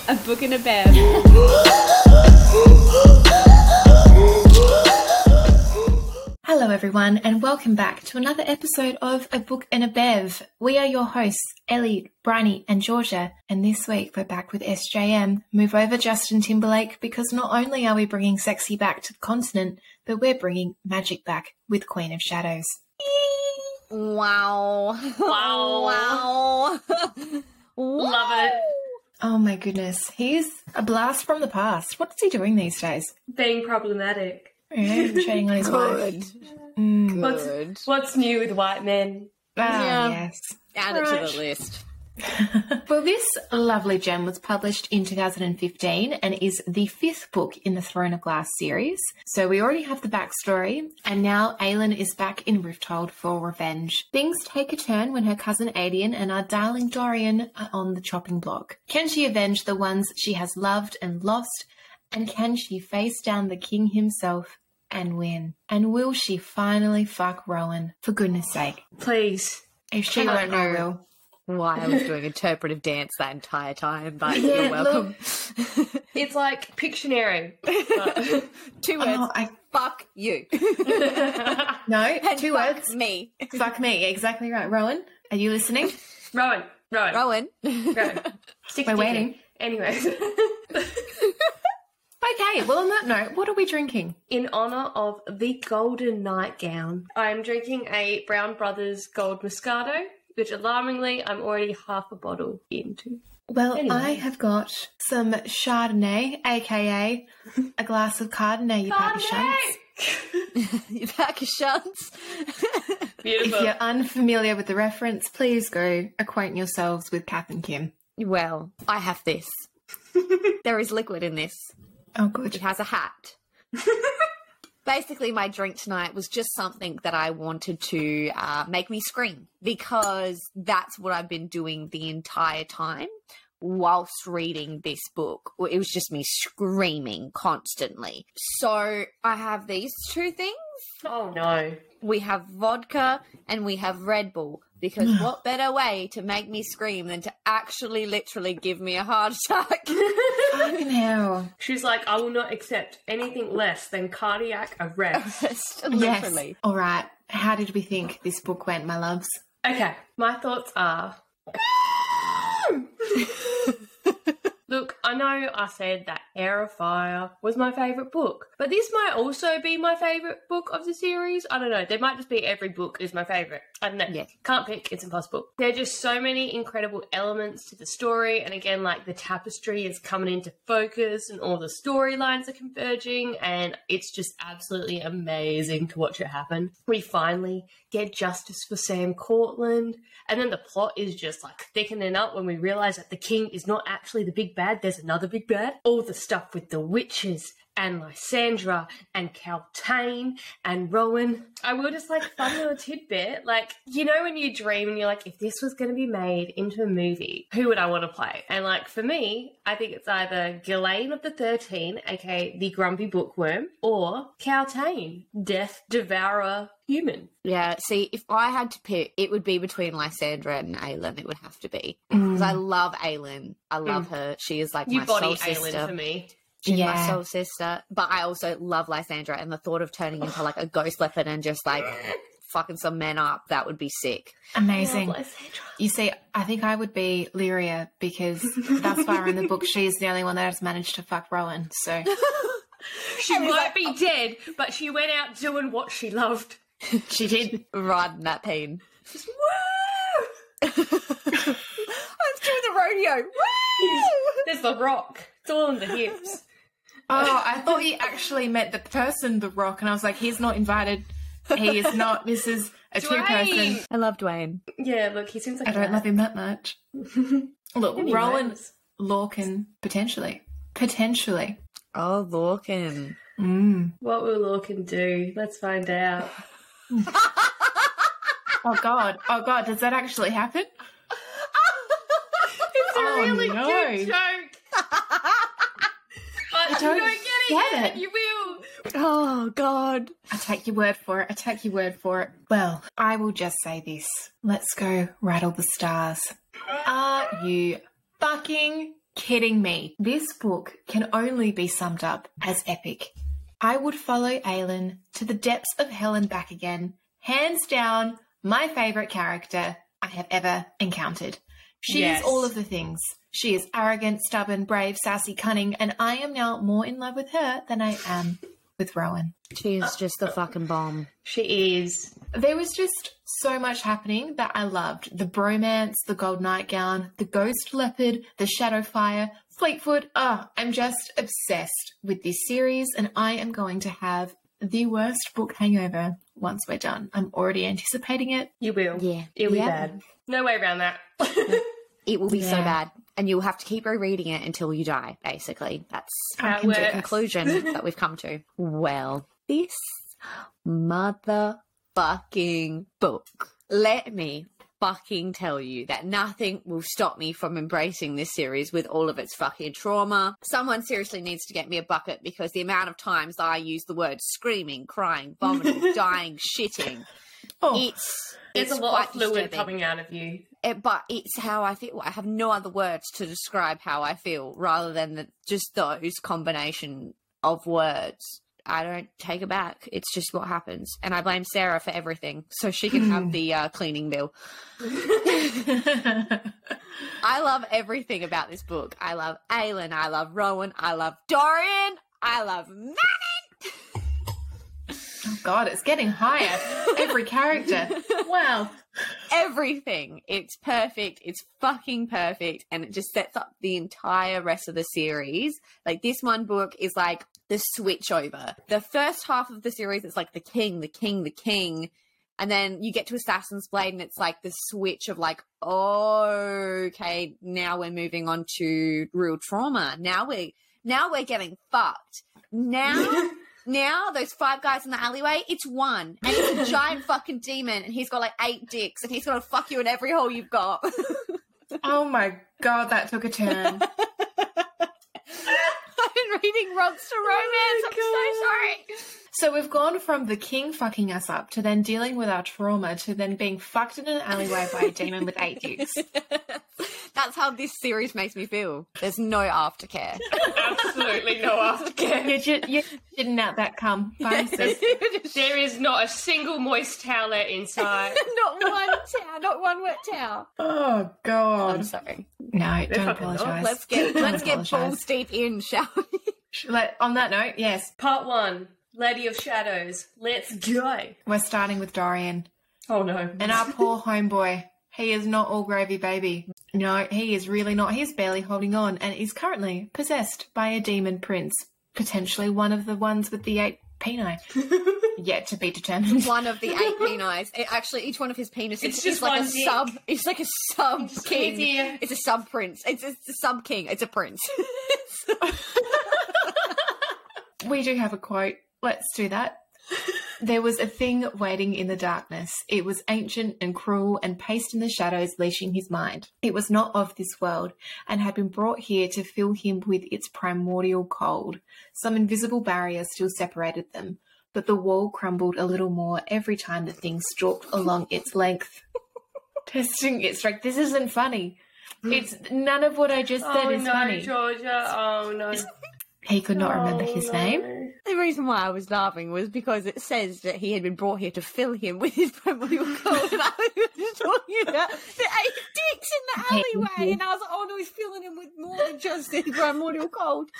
A Book and a Bev. Hello everyone and welcome back to another episode of A Book and a Bev. We are your hosts, Ellie, Bryony and Georgia, and this week we're back with SJM, Move Over Justin Timberlake, because not only are we bringing sexy back to the continent, but we're bringing magic back with Queen of Shadows. Wow. Wow. Love it. Oh my goodness, he's a blast from the past. What's he doing these days? Being problematic. Yeah, cheating on his wife. Good. What's new with white men? Ah, yes. Add it to the list. Well, this lovely gem was published in 2015 and is the fifth book in the Throne of Glass series. So we already have the backstory, and now Aelin is back in Rifthold for revenge. Things take a turn when her cousin Aedion and our darling Dorian are on the chopping block. Can she avenge the ones she has loved and lost? And can she face down the king himself and win? And will she finally fuck Rowan? For goodness sake. Please. If she won't know, will. Why I was doing interpretive dance that entire time, but you're welcome. It's like Pictionary. Two words. Fuck you. No, And two fuck words. me. Fuck me. Exactly right. Rowan, are you listening? Rowan. Rowan. We're waiting. Anyways. Okay, well, on that note, what are we drinking? In honour of the Golden Nightgown, I'm drinking a Brown Brothers Gold Moscato, which alarmingly I'm already half a bottle into. Well, Anyway. I have got some Chardonnay, aka a glass of Chardonnay, you pack of shunts. You pack of shunts. Beautiful. If you're unfamiliar with the reference, please go acquaint yourselves with Kath and Kim. Well, I have this. There is liquid in this. Oh, good. It has a hat. Basically, my drink tonight was just something that I wanted to make me scream, because that's what I've been doing the entire time whilst reading this book. It was just me screaming constantly. So I have these two things. Oh no. We have vodka and we have Red Bull, because what better way to make me scream than to actually literally give me a heart attack? Fucking hell. She's like, I will not accept anything less than cardiac arrest. Literally. Yes. All right. How did we think this book went, my loves? Okay, my thoughts are... Look, I know I said that Heir of Fire was my favourite book, but this might also be my favourite book of the series. I don't know. There might just be every book is my favourite. I don't know. Yeah. Can't pick. It's impossible. There are just so many incredible elements to the story, and again, like the tapestry is coming into focus and all the storylines are converging, and it's just absolutely amazing to watch it happen. We finally get justice for Sam Cortland, and then the plot is just like thickening up when we realise that the king is not actually the big bad. There's another big bad. All the stuff with the witches and Lysandra and Caltaine and Rowan. I will just like fun little tidbit. Like, you know when you dream and you're like, if this was going to be made into a movie, who would I want to play? And like for me, I think it's either Ghislaine of the 13, aka the Grumpy Bookworm, or Caltaine, Death Devourer Human. Yeah, see, if I had to pick, it would be between Lysandra and Aelin. It would have to be. Because I love Aelin. I love her. She is like You my body soul sister. Aelin for me. She's my Yeah. soul sister. But I also love Lysandra, and the thought of turning into like a ghost leopard and just like fucking some men up, that would be sick. Amazing. Love Lysandra. You see, I think I would be Lyria, because thus far in the book, she's the only one that has managed to fuck Rowan. So She might be dead, but she went out doing what she loved. she did. Riding that pain. Just woo! I'm doing the rodeo. Woo! There's the rock. It's all in the hips. Oh, I thought you actually meant the person, The Rock, and I was like, he's not invited. He is not. This is a two-person. Dwayne! I love Dwayne. Yeah, look, he seems like I don't love him that much. Look, Anyways. Rowan Lorcan, potentially. Oh, Lorcan. What will Lorcan do? Let's find out. Oh, God. Does that actually happen? It's a really no. cute joke. But I don't you don't get get it. it. You will. Oh, God. I take your word for it. Well, I will just say this. Let's go rattle the stars. Are you fucking kidding me? This book can only be summed up as epic. I would follow Aelin to the depths of hell and back again. Hands down, my favourite character I have ever encountered. She is all of the things. She is arrogant, stubborn, brave, sassy, cunning, and I am now more in love with her than I am with Rowan. She is just the fucking bomb. She is. There was just so much happening that I loved. The bromance, the gold nightgown, the ghost leopard, the shadow fire, Fleetfoot. I'm just obsessed with this series, and I am going to have the worst book hangover once we're done. I'm already anticipating it. You will. Yeah. It'll be bad. No way around that. It will be so bad. And you'll have to keep rereading it until you die, basically. That's the conclusion that we've come to. Well, this motherfucking book. Let me fucking tell you that nothing will stop me from embracing this series with all of its fucking trauma. Someone seriously needs to get me a bucket, because the amount of times that I use the word screaming, crying, vomiting, dying, shitting, there's a lot of fluid disturbing. Coming out of you. But it's how I feel. I have no other words to describe how I feel, rather than just those combination of words. I don't take it back. It's just what happens. And I blame Sarah for everything, so she can have the cleaning bill. I love everything about this book. I love Aelin. I love Rowan. I love Dorian. I love Manon. Oh, God, it's getting higher. Every character. Wow. Everything. It's perfect. It's fucking perfect. And it just sets up the entire rest of the series. Like, this one book is like the switch over. The first half of the series, it's like the king, the king, the king. And then you get to Assassin's Blade, and it's like the switch of like, oh, okay, now we're moving on to real trauma. Now we're getting fucked. Now, those 5 guys in the alleyway, it's one. And it's a giant fucking demon, and he's got like 8 dicks, and he's going to fuck you in every hole you've got. Oh my God, that took a turn. I've been reading Monster Romance. I'm so sorry. So we've gone from the king fucking us up to then dealing with our trauma to then being fucked in an alleyway by a demon with 8 dicks. That's how this series makes me feel. There's no aftercare. Absolutely no aftercare. You didn't out that cum. There is not a single moist towelette inside. Not one wet towel. Oh, God. I'm sorry. No, don't apologise. Let's get balls deep in, shall we? On that note, yes. Part 1, Lady of Shadows. Let's go. We're starting with Dorian. Oh, no. And our poor homeboy. He is not all gravy, baby. No, he is really not. He's barely holding on, and is currently possessed by a demon prince. Potentially one of the ones with the 8 peni. Yet to be determined. One of the 8 penis. Actually, each one of his penises is like a sub. It's like a sub king. It's a sub prince. It's a sub king. It's a prince. We do have a quote. Let's do that. There was a thing waiting in the darkness. It was ancient and cruel and paced in the shadows, leashing his mind. It was not of this world, and had been brought here to fill him with its primordial cold. Some invisible barrier still separated them, but the wall crumbled a little more every time the thing stalked along its length. Testing its strength. This isn't funny. It's none of what I just said is funny. Georgia. Oh, no. He could not remember his name. The reason why I was laughing was because it says that he had been brought here to fill him with his primordial cold. And I was talking about the 8 dicks in the alleyway. And I was like, oh no, he's filling him with more than just his primordial cold.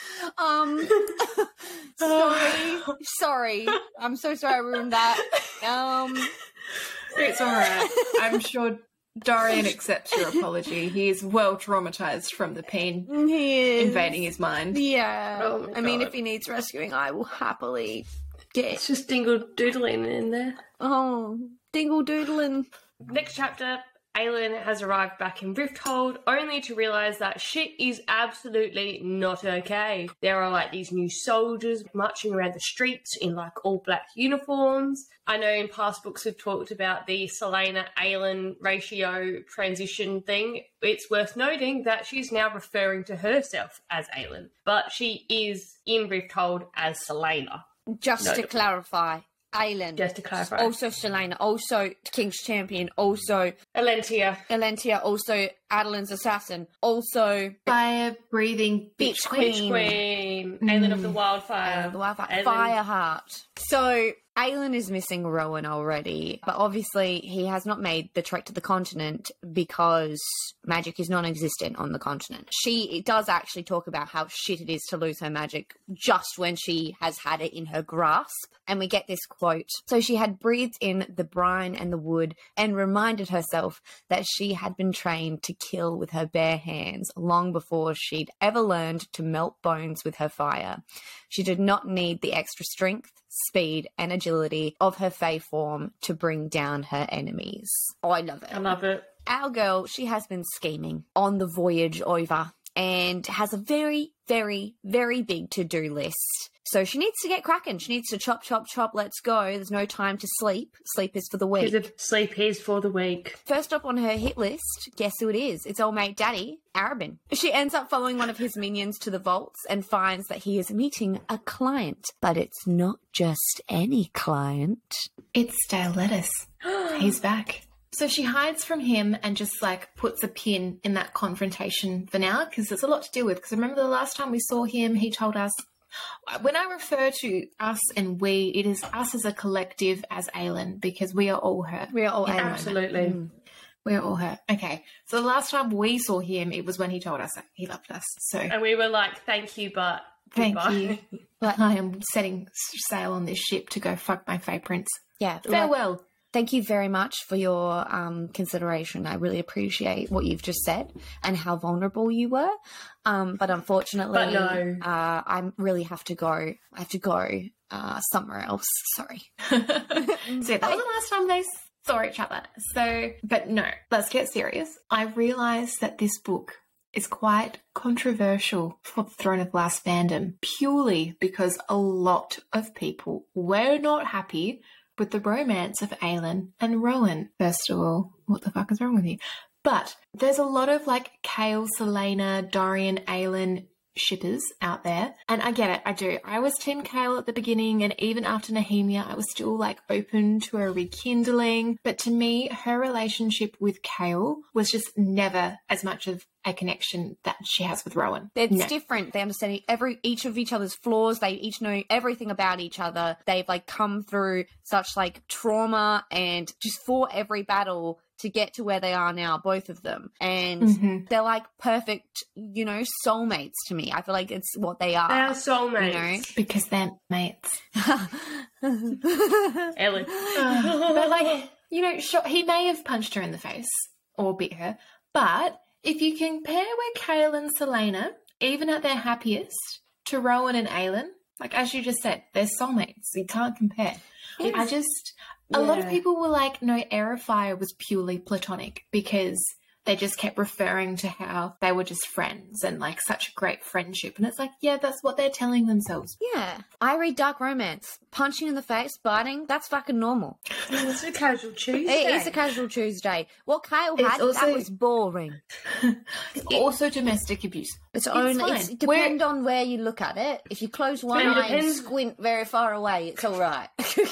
Sorry. I'm so sorry I ruined that. It's all right. I'm sure Dorian accepts your apology. He is well traumatized from the pain invading his mind. Yeah. Oh I mean, if he needs rescuing, I will happily get. It's just dingle doodling in there. Oh, dingle doodling. Next chapter, Aelin has arrived back in Rifthold, only to realise that shit is absolutely not okay. There are like these new soldiers marching around the streets in like all black uniforms. I know in past books we've talked about the Celaena-Aelin ratio transition thing. It's worth noting that she's now referring to herself as Aelin, but she is in Rifthold as Celaena. Just to clarify, Aelin. Just to clarify. Also Shalana. Also King's Champion. Also Alentia. Also Adeline's Assassin. Also Fire-breathing bitch queen. Witch Queen. Aelin of the Wildfire. Aelin. Fireheart. So Aelin is missing Rowan already, but obviously he has not made the trek to the continent because magic is non-existent on the continent. She does actually talk about how shit it is to lose her magic just when she has had it in her grasp. And we get this quote. So she had breathed in the brine and the wood and reminded herself that she had been trained to kill with her bare hands long before she'd ever learned to melt bones with her fire. She did not need the extra strength, speed, and agility of her Fae form to bring down her enemies. Oh, I love it. I love it. Our girl, she has been scheming on the voyage over and has a very, very, very big to-do list. So she needs to get cracking. She needs to chop, chop, chop, let's go. There's no time to sleep. Sleep is for the weak. Because sleep is for the weak. First up on her hit list, guess who it is? It's old mate Daddy, Arabin. She ends up following one of his minions to the vaults and finds that he is meeting a client. But it's not just any client. It's Stale Lettuce. He's back. So she hides from him and just like puts a pin in that confrontation for now because there's a lot to deal with. Because remember the last time we saw him, he told us, when I refer to us and we, it is us as a collective as Aelin because we are all her. We are all Aelin. Absolutely. We are all her. Okay. So the last time we saw him, it was when he told us that he loved us. So And we were like, thank you, but thank goodbye. you. But I am setting sail on this ship to go fuck my Fae Prince. Yeah. Farewell. Thank you very much for your consideration. I really appreciate what you've just said and how vulnerable you were. But unfortunately, But no. I really have to go. I have to go somewhere else. Sorry. So that was the last time they saw each other. So, but no, let's get serious. I realised that this book is quite controversial for the Throne of Glass fandom purely because a lot of people were not happy with the romance of Aelin and Rowan. First of all, what the fuck is wrong with you? But there's a lot of like Chaol, Celaena, Dorian, Aelin shippers out there. And I get it, I do. I was Team Chaol at the beginning, and even after Nehemia, I was still like open to a rekindling. But to me, her relationship with Chaol was just never as much of a connection that she has with Rowan. It's different. They understand each of each other's flaws. They each know everything about each other. They've like come through such like trauma and just fought every battle to get to where they are now, both of them. And they're like perfect, you know, soulmates to me. I feel like it's what they are. They are soulmates. You know? Because they're mates. Ellen. But like, you know, sure, he may have punched her in the face or bit her, but if you compare where Chaol and Celaena, even at their happiest, to Rowan and Aelin, like as you just said, they're soulmates. You can't compare. A lot of people were like, no, Aerofire was purely platonic because they just kept referring to how they were just friends and like such a great friendship. And it's like, yeah, that's what they're telling themselves. Yeah. I read dark romance. Punching in the face, biting, that's fucking normal. It's a casual Tuesday. It is a casual Tuesday. What Chaol had, also- that was boring. It's also domestic abuse. It's fine. depend on where you look at it. If you close one eye and squint very far away, it's all right.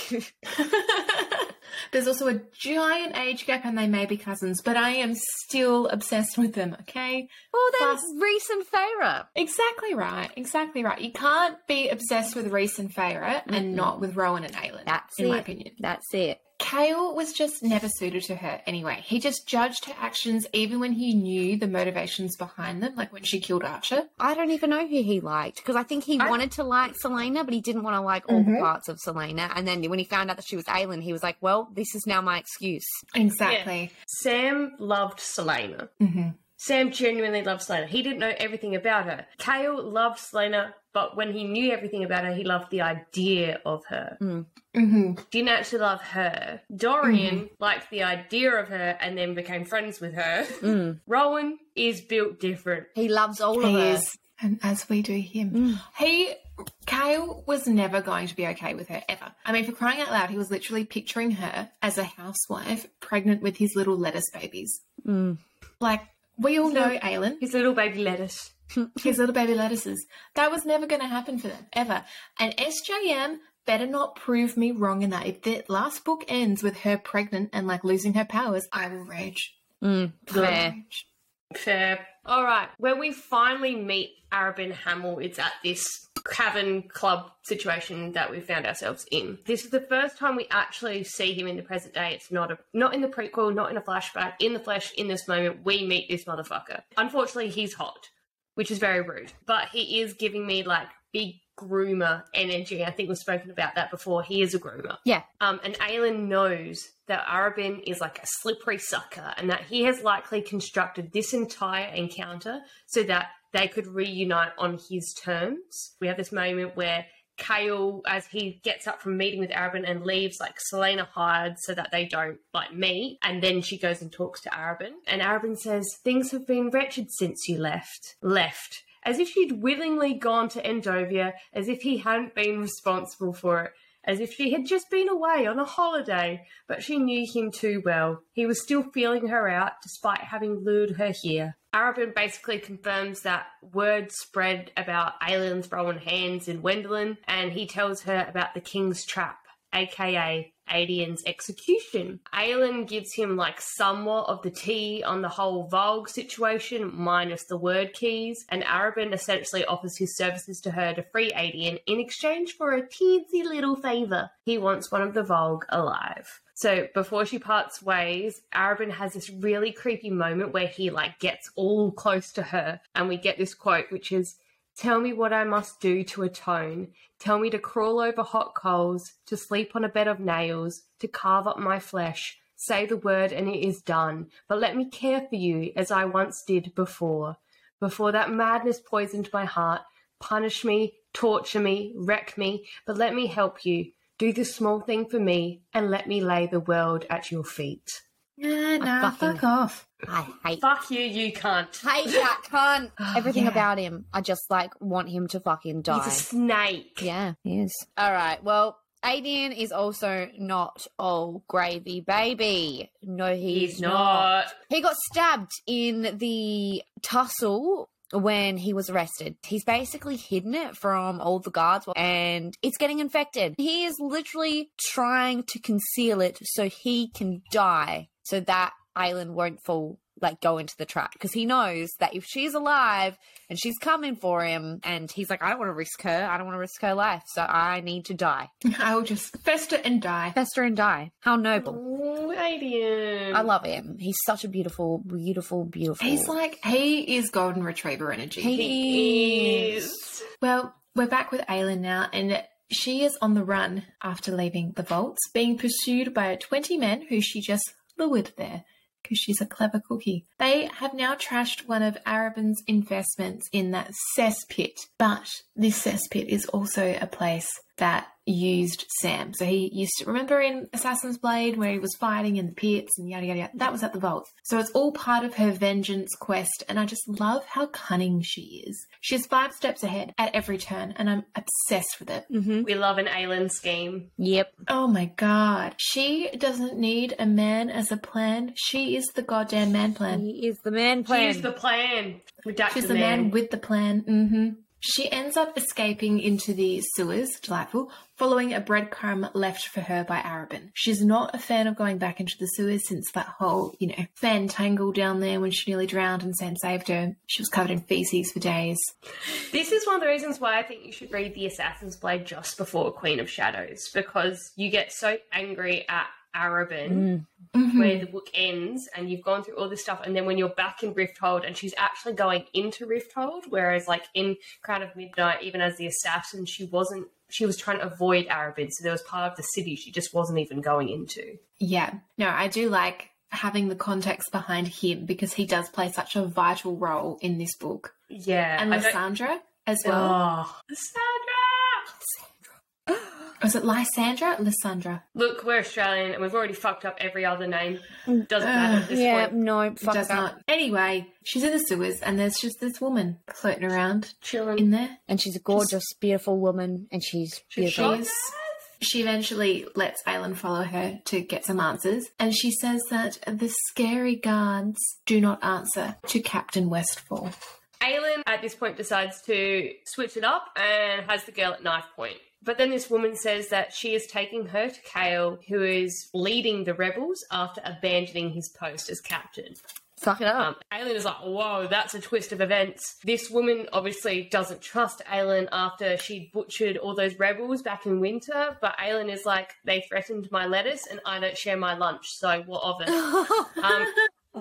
There's also a giant age gap and they may be cousins, but I am still obsessed with them, okay? Well, then Plus- Rhys and Feyre. Exactly right. Exactly right. You can't be obsessed with Rhys and Feyre and not with Rowan and Aelin, That's in it. my opinion. That's it. Chaol was just never suited to her anyway. He just judged her actions even when he knew the motivations behind them, like when she killed Archer. I don't even know who he liked because I think he wanted to like Celaena, but he didn't want to like all the parts of Celaena. And then when he found out that she was Aelin, he was like, well, this is now my excuse. Exactly. Sam loved Celaena. Sam genuinely loved Celaena. He didn't know everything about her. Chaol loved Celaena, but when he knew everything about her, he loved the idea of her. Didn't actually love her. Dorian liked the idea of her and then became friends with her. Rowan is built different. He loves all of He her. is. And as we do him. Chaol was never going to be okay with her, ever. I mean, for crying out loud, he was literally picturing her as a housewife pregnant with his little lettuce babies. Like, we all know Aelin. His little baby lettuce. His little baby lettuces. That was never going to happen for them, ever. And SJM better not prove me wrong in that. If the last book ends with her pregnant and like losing her powers, I will rage. Fair. Fair. All right. When we finally meet Arobynn Hamel, it's at this cavern club situation that we found ourselves in. This is the first time we actually see him in the present day. It's not in the prequel, not in a flashback. In the flesh, in this moment, we meet this motherfucker. Unfortunately, he's hot, which is very rude. But he is giving me like big groomer energy. I think we've spoken about that before. He is a groomer. Yeah. And Aelin knows that Arobynn is like a slippery sucker and that he has likely constructed this entire encounter so that they could reunite on his terms. We have this moment where Chaol, as he gets up from meeting with Arobynn and leaves, like Selena hides so that they don't like meet, and then she goes and talks to Arobynn, and Arobynn says, "Things have been wretched since you left. As if she'd willingly gone to Endovia, as if he hadn't been responsible for it, as if she had just been away on a holiday, but she knew him too well. He was still feeling her out, despite having lured her here." Arobynn basically confirms that word spread about Aelin's brown hands in Wendelin, and he tells her about the King's Trap, aka Aedian's execution. Aelin gives him like somewhat of the tea on the whole Volg situation, minus the word keys, and Arobynn essentially offers his services to her to free Aedian in exchange for a teensy little favour. He wants one of the Volg alive. So before she parts ways, Arobynn has this really creepy moment where he like gets all close to her, and we get this quote which is, "Tell me what I must do to atone. Tell me to crawl over hot coals, to sleep on a bed of nails, to carve up my flesh. Say the word and it is done. But let me care for you as I once did before. Before that madness poisoned my heart. Punish me, torture me, wreck me, but let me help you. Do this small thing for me and let me lay the world at your feet." Nah, fuck off. I hate Fuck you, you cunt. that cunt. Everything yeah. about him. I just like want him to fucking die. He's a snake. Yeah, he is. All right. Well, Aedian is also not all gravy, baby. No, he's not. He got stabbed in the tussle when he was arrested. He's basically hidden it from all the guards and it's getting infected. He is literally trying to conceal it so he can die, so that Aelin won't go into the trap, because he knows that if she's alive and she's coming for him, and he's like, I don't want to risk her. I don't want to risk her life, so I need to die. I will just fester and die. Fester and die. How noble. Oh, Aedian. I love him. He's such a beautiful, beautiful, beautiful. He is golden retriever energy. He is. Well, we're back with Aelin now, and she is on the run after leaving the vaults, being pursued by 20 men who she just lured there, because she's a clever cookie. They have now trashed one of Arobynn's investments in that cesspit, but this cesspit is also a place that used Sam. So he used to, remember in Assassin's Blade where he was fighting in the pits and yada yada yada, that was at the vault. So it's all part of her vengeance quest, and I just love how cunning she is. She's 5 steps ahead at every turn, and I'm obsessed with it. Mm-hmm. We love an Aelin scheme. Yep. Oh my god. She doesn't need a man as a plan. She is the goddamn man plan. He is the man plan. She's the plan. Redacted She's the man with the plan. Mm-hmm. She ends up escaping into the sewers, delightful, following a breadcrumb left for her by Arobynn. She's not a fan of going back into the sewers since that whole, fantangle down there when she nearly drowned and Sam saved her. She was covered in feces for days. This is one of the reasons why I think you should read the Assassin's Blade just before Queen of Shadows, because you get so angry at Arobynn where the book ends and you've gone through all this stuff, and then when you're back in Rifthold and she's actually going into Rifthold, whereas like in Crown of Midnight, even as the assassin, she was trying to avoid Arobynn, so there was part of the city she just wasn't even going into. Yeah. No, I do like having the context behind him, because he does play such a vital role in this book. Yeah. And Lysandra as well. Oh, Lysandra! Was it Lysandra? Lysandra. Look, we're Australian and we've already fucked up every other name. Doesn't matter at this point. No, fuck It does not. Anyway, she's in the sewers and there's just this woman floating around Chilling. in there. And she's a gorgeous, beautiful woman, and she's beautiful. She eventually lets Aelin follow her to get some answers, and she says that the scary guards do not answer to Captain Westfall. Aelin at this point decides to switch it up and has the girl at knife point. But then this woman says that she is taking her to Kale, who is leading the rebels after abandoning his post as captain. Suck it up. Aelin is like, whoa, that's a twist of events. This woman obviously doesn't trust Aelin after she butchered all those rebels back in winter, but Aelin is like, they threatened my lettuce and I don't share my lunch, so what of it?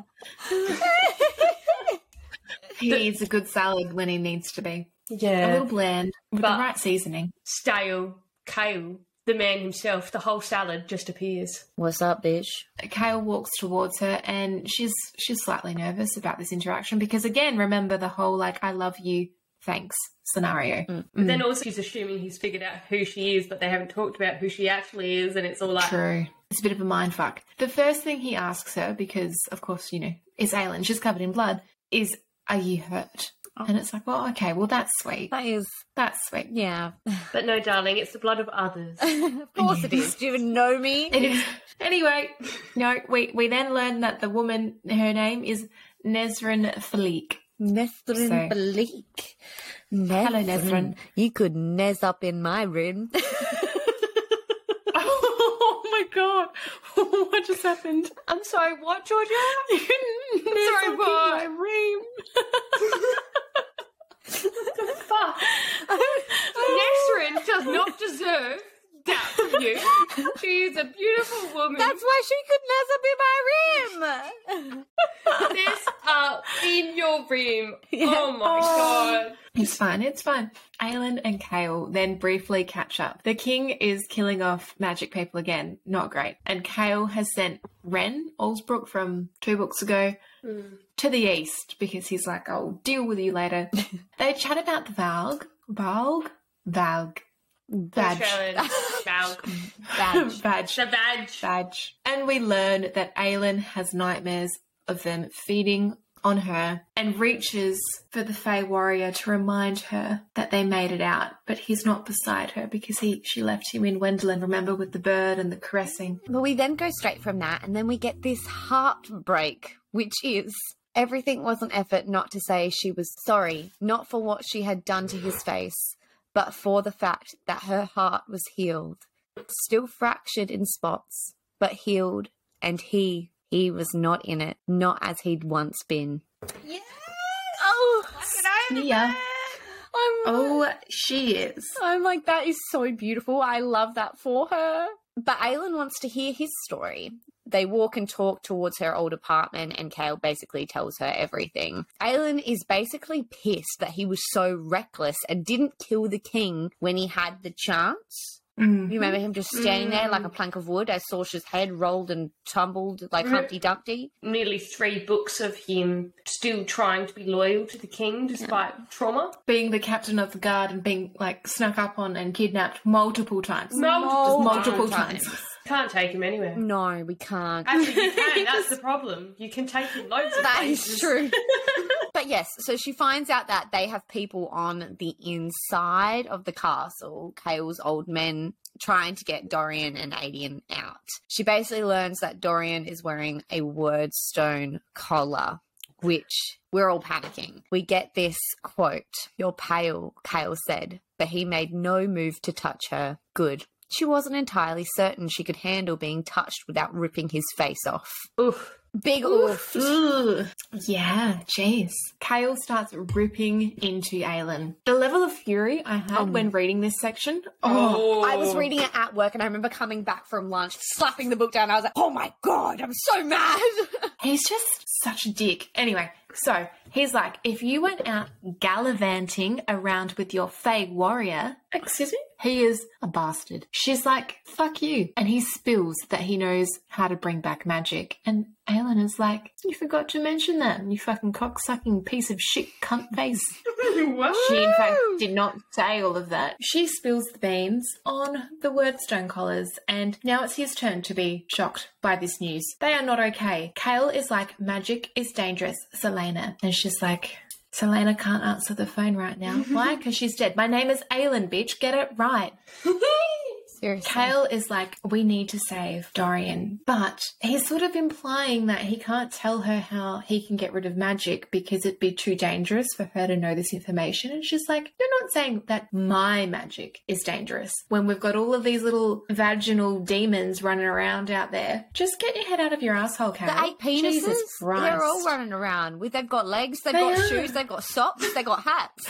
He eats a good salad when he needs to be. A Yeah. little bland, with But- the right seasoning. Stale, Kale, the man himself, the whole salad just appears. What's up, bitch? Kale walks towards her and she's slightly nervous about this interaction because, again, remember the whole, like, I love you, thanks scenario. But then also she's assuming he's figured out who she is, but they haven't talked about who she actually is, and it's all like... True. It's a bit of a mind fuck. The first thing he asks her, because, of course, it's Aelin, she's covered in blood, is, are you hurt? And it's like, well, okay, well, that's sweet. That is, That's sweet. yeah. But no, darling, it's the blood of others. Of course it is. Do you even know me? It is. Anyway, no, we then learn that the woman, her name is Nesrin Philique. Nesrin So- Bleak. Hello, Nesrin. You could nez up in my rim. Oh my god, what just happened? I'm sorry, what, Georgia? Sorry, what? my ream. Fuck. Nesrin does not deserve that from you. She is a beautiful woman. That's why she could nez up in my rim. This in your rim. Yeah. Oh my god. It's fine, it's fine. Aelin and Kale then briefly catch up. The king is killing off magic people again. Not great. And Kale has sent Ren Allsbrook from 2 books ago to the east because he's like, I'll deal with you later. They chat about the Valg. Badge. Australian Valg. Badge. Badge. The badge. Badge. And we learn that Aelin has nightmares of them feeding on her and reaches for the Fey warrior to remind her that they made it out, but he's not beside her because she left him in Wendelin, remember, with the bird and the caressing. But we then go straight from that, and then we get this heartbreak, which is everything was an effort not to say she was sorry, not for what she had done to his face, but for the fact that her heart was healed, still fractured in spots, but healed, and he was not in it, not as he'd once been. Yeah. Oh, Yeah. I'm She is. I'm like, that is so beautiful. I love that for her. But Aelin wants to hear his story. They walk and talk towards her old apartment, and Kale basically tells her everything. Aelin is basically pissed that he was so reckless and didn't kill the king when he had the chance. Mm. You remember him just standing there like a plank of wood as Sorcerer's head rolled and tumbled like Humpty Dumpty? Nearly 3 books of him still trying to be loyal to the king despite trauma. Being the captain of the guard and being like snuck up on and kidnapped multiple times. Multiple times. Can't take him anywhere. No, we can't. Actually, you can. That's the problem. You can take him loads of That places. is true. But yes, so she finds out that they have people on the inside of the castle, Kale's old men, trying to get Dorian and Aedion out. She basically learns that Dorian is wearing a Wordstone collar, which we're all panicking. We get this quote, "You're pale," Kale said, but he made no move to touch her. Good. She wasn't entirely certain she could handle being touched without ripping his face off. Oof. Big oof. Ugh. Yeah, jeez. Kale starts ripping into Aelin. The level of fury I had when reading this section. Oh, I was reading it at work and I remember coming back from lunch, slapping the book down. I was like, oh my God, I'm so mad. he's just such a dick. Anyway, so he's like, if you went out gallivanting around with your Fey warrior, excuse me, he is a bastard. She's like, fuck you. And he spills that he knows how to bring back magic. And Aelin is like, you forgot to mention that, you fucking cocksucking piece of shit cunt face. What? She, in fact, did not say all of that. She spills the beans on the Wordstone collars, and now it's his turn to be shocked by this news. They are not okay. Kale is like, magic is dangerous, Selena. And she's like, Selena can't answer the phone right now. Why? Because she's dead. My name is Aelin, bitch. Get it right. Seriously. Kale is like, we need to save Dorian, but he's sort of implying that he can't tell her how he can get rid of magic because it'd be too dangerous for her to know this information. And she's like, you're not saying that my magic is dangerous when we've got all of these little vaginal demons running around out there. Just get your head out of your asshole, Kale. The 8 penises, Jesus Christ. they're all running around. They've got legs, they've got shoes, they've got socks, they've got hats.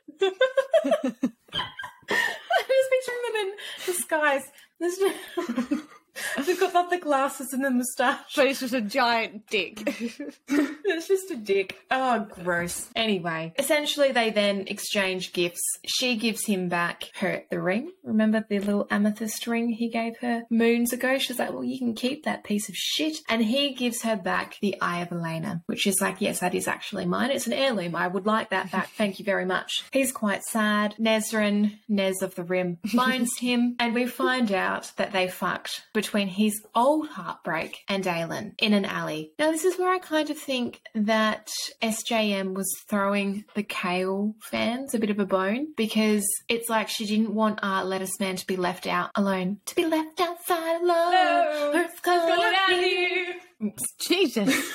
I'm just picturing them in disguise. They've got the glasses and the moustache. But it's just a giant dick. It's just a dick. Oh, gross. Anyway, essentially they then exchange gifts. She gives him back the ring. Remember the little amethyst ring he gave her moons ago? She's like, well, you can keep that piece of shit. And he gives her back the Eye of Elena, which is like, yes, that is actually mine. It's an heirloom. I would like that back. Thank you very much. He's quite sad. Nez of the Rim, finds him, and we find out that they fucked between his old heartbreak and Aelin in an alley. Now, this is where I kind of think that SJM was throwing the Kale fans a bit of a bone, because it's like she didn't want Lettuce Man to be left out alone. To be left outside alone. No, Earth's calling out out here. Oops. Jesus.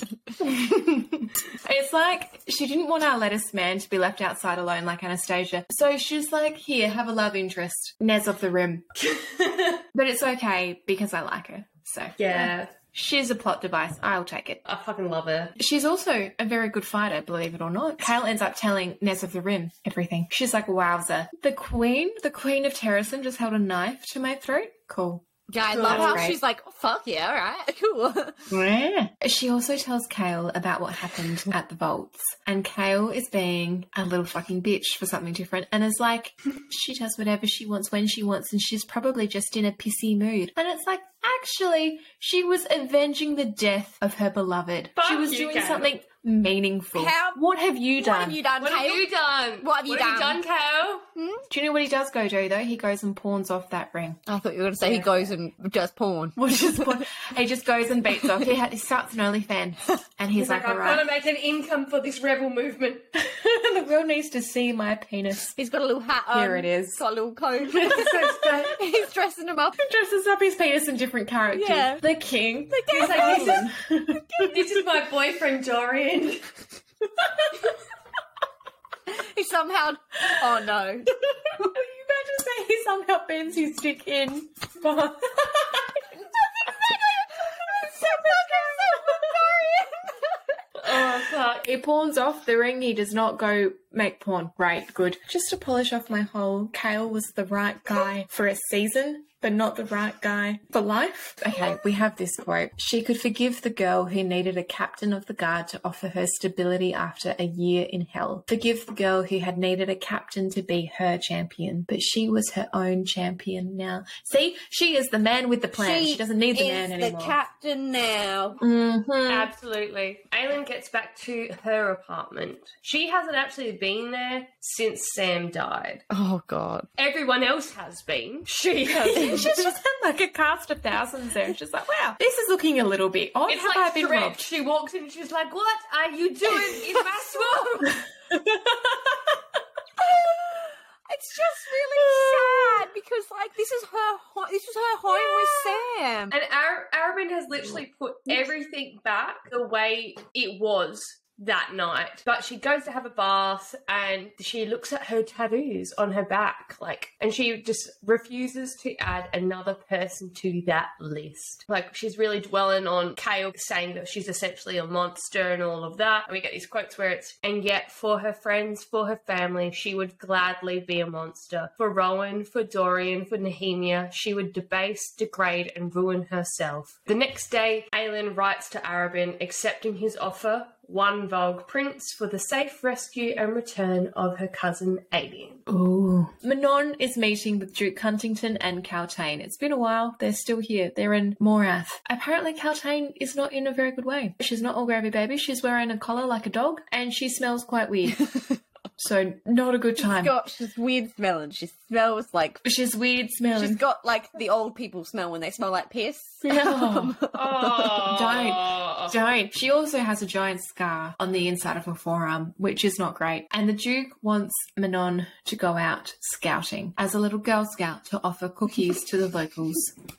It's like she didn't want our Lettuce Man to be left outside alone like Anastasia. So she's like, here, have a love interest. Nez of the Rim. But it's okay because I like her. So Yeah. She's a plot device. I'll take it. I fucking love her. She's also a very good fighter, believe it or not. Kale ends up telling Nez of the Rim everything. She's like, wowza. The Queen of Terrasen just held a knife to my throat. Cool. Yeah, I Cool, love that's how great. she's like, oh, fuck yeah, all right, cool. Yeah. She also tells Kale about what happened at the vaults. And Kale is being a little fucking bitch for something different and is like, she does whatever she wants when she wants and she's probably just in a pissy mood. And it's like, actually, she was avenging the death of her beloved. Fuck she was you, doing Kale. something meaningful. What have you done? What have you done, What have Kale? you done? What have you done? Kale? Do you know what he does go do, though? He goes and pawns off that ring. I thought you were going to say he goes and does porn. Which is what he just goes and beats off. He starts an OnlyFans. And he's like, all I've got to right. make an income for this rebel movement. The world needs to see my penis. He's got a little hat on. Here it is. He's got a little coat. He's dressing him up. Dresses up his penis in different characters. Yeah. The king. He's like, this is my boyfriend, Dorian. He somehow... Oh, no. You imagine saying he somehow bends his dick in. Oh, fuck. He pawns off the ring. He does not go make porn. Right, good. Just to polish off my whole, Kale was the right guy for a season, but not the right guy for life. Okay, we have this quote. She could forgive the girl who needed a captain of the guard to offer her stability after a year in hell. Forgive the girl who had needed a captain to be her champion, but she was her own champion now. See, she is the man with the plan. She doesn't need the man anymore. the captain now. Absolutely. Aelin gets back to her apartment. She hasn't actually been there since Sam died. Oh, God. Everyone else has been. She hasn't. She's just had like a cast of thousands there. She's like, wow, this is looking a little bit odd. It's Have like I been Shrek. robbed? She walks in and she's like, what are you doing in my swamp? It's just really sad because, like, this is her home with Sam. And Arabin has literally put everything back the way it was that night. But she goes to have a bath and she looks at her tattoos on her back, and she just refuses to add another person to that list. Like, she's really dwelling on Kale saying that she's essentially a monster and all of that. And we get these quotes where it's, and yet for her friends, for her family, she would gladly be a monster. For Rowan, for Dorian, for Nehemia, she would debase, degrade, and ruin herself. The next day, Aelin writes to Arabin, accepting his offer, one Vogue Prince, for the safe rescue and return of her cousin Alien. Ooh. Manon is meeting with Duke Huntington and Kaltain. It's been a while. They're still here. They're in Morath. Apparently Kaltain is not in a very good way. She's not all gravy baby. She's wearing a collar like a dog and she smells quite weird. So not a good time. She's weird smelling. She smells like... She's weird smelling. She's got, like, the old people smell when they smell like piss. Yeah. Oh. Don't. She also has a giant scar on the inside of her forearm, which is not great. And the Duke wants Manon to go out scouting as a little Girl Scout to offer cookies to the locals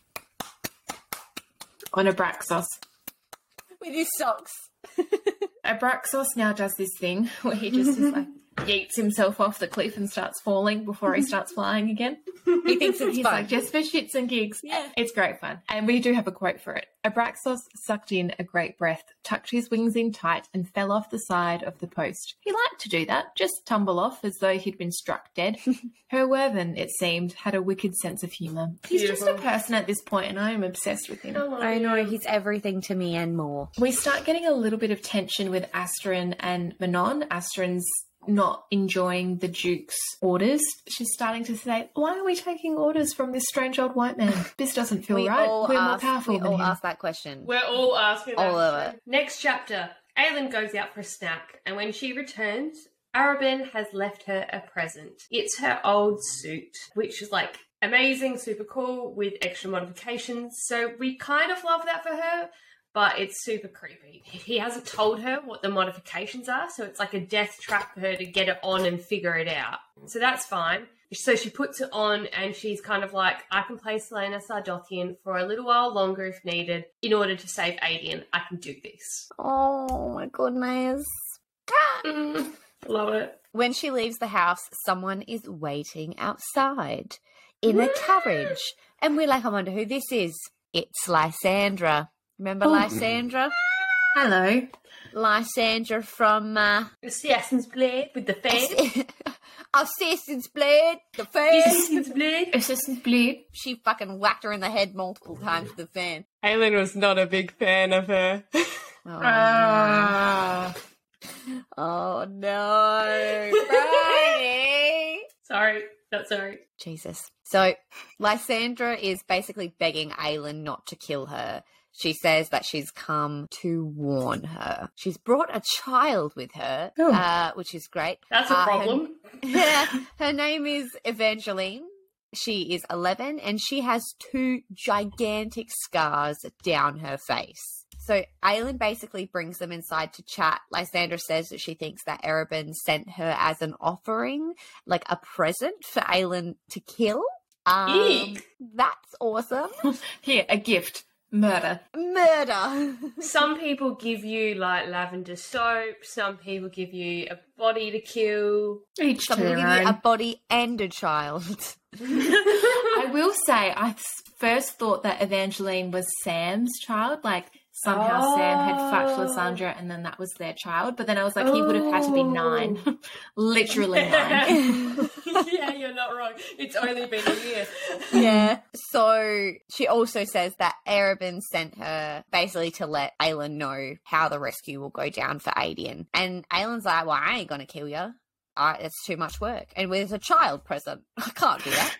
on Abraxos. With his socks. Abraxos now does this thing where he just is like yeets himself off the cliff and starts falling before he starts flying again. He thinks it's He's fun. like, just for shits and gigs. Yeah. It's great fun. And we do have a quote for it. Abraxos sucked in a great breath, tucked his wings in tight, and fell off the side of the post. He liked to do that, just tumble off as though he'd been struck dead. Herr Werven, it seemed, had a wicked sense of humour. He's just a person at this point, and I am obsessed with him. I know, he's everything to me and more. We start getting a little bit of tension with Astrid and Manon. Astrid's not enjoying the Duke's orders. She's starting to say, why are we taking orders from this strange old white man? This doesn't feel right. We're more powerful than him. ask that question. We're all asking that All of question. it. Next chapter. Aelin goes out for a snack, and when she returns, Arobin has left her a present. It's her old suit, which is like amazing, super cool, with extra modifications. So we kind of love that for her, but it's super creepy. He hasn't told her what the modifications are, so it's like a death trap for her to get it on and figure it out. So that's fine. So she puts it on and she's kind of like, I can play Selena Sardothian for a little while longer if needed in order to save Aedion. I can do this. Oh my goodness. Love it. When she leaves the house, someone is waiting outside in a carriage. And we're like, I wonder who this is. It's Lysandra. Remember Lysandra? Hello. Lysandra from Assassin's Blade with the fan. Assassin's Blade, the fan. Assassin's Blade. Assassin's Blade. She fucking whacked her in the head multiple times with the fan. Aelin was not a big fan of her. Oh no, Bridie! Sorry, not sorry. Jesus. So, Lysandra is basically begging Aelin not to kill her. She says that she's come to warn her. She's brought a child with her, which is great. That's a problem. Her name is Evangeline. She is 11 and she has 2 gigantic scars down her face. So Aelin basically brings them inside to chat. Lysandra says that she thinks that Arobin sent her as an offering, like a present for Aelin to kill. Eek. That's awesome. Here, a gift. Murder. Some people give you like lavender soap. Some people give you a body to kill. Each Some to will their give you a own. body and a child. I will say, I first thought that Evangeline was Sam's child. Like, somehow Sam had fucked Lysandra and then that was their child. But then I was like, he would have had to be 9. Literally 9. Yeah, you're not wrong. It's only been a year. Yeah. So she also says that Arobin sent her basically to let Aelin know how the rescue will go down for Aedion. And Aelin's like, well, I ain't going to kill you. It's too much work. And with a child present, I can't do that.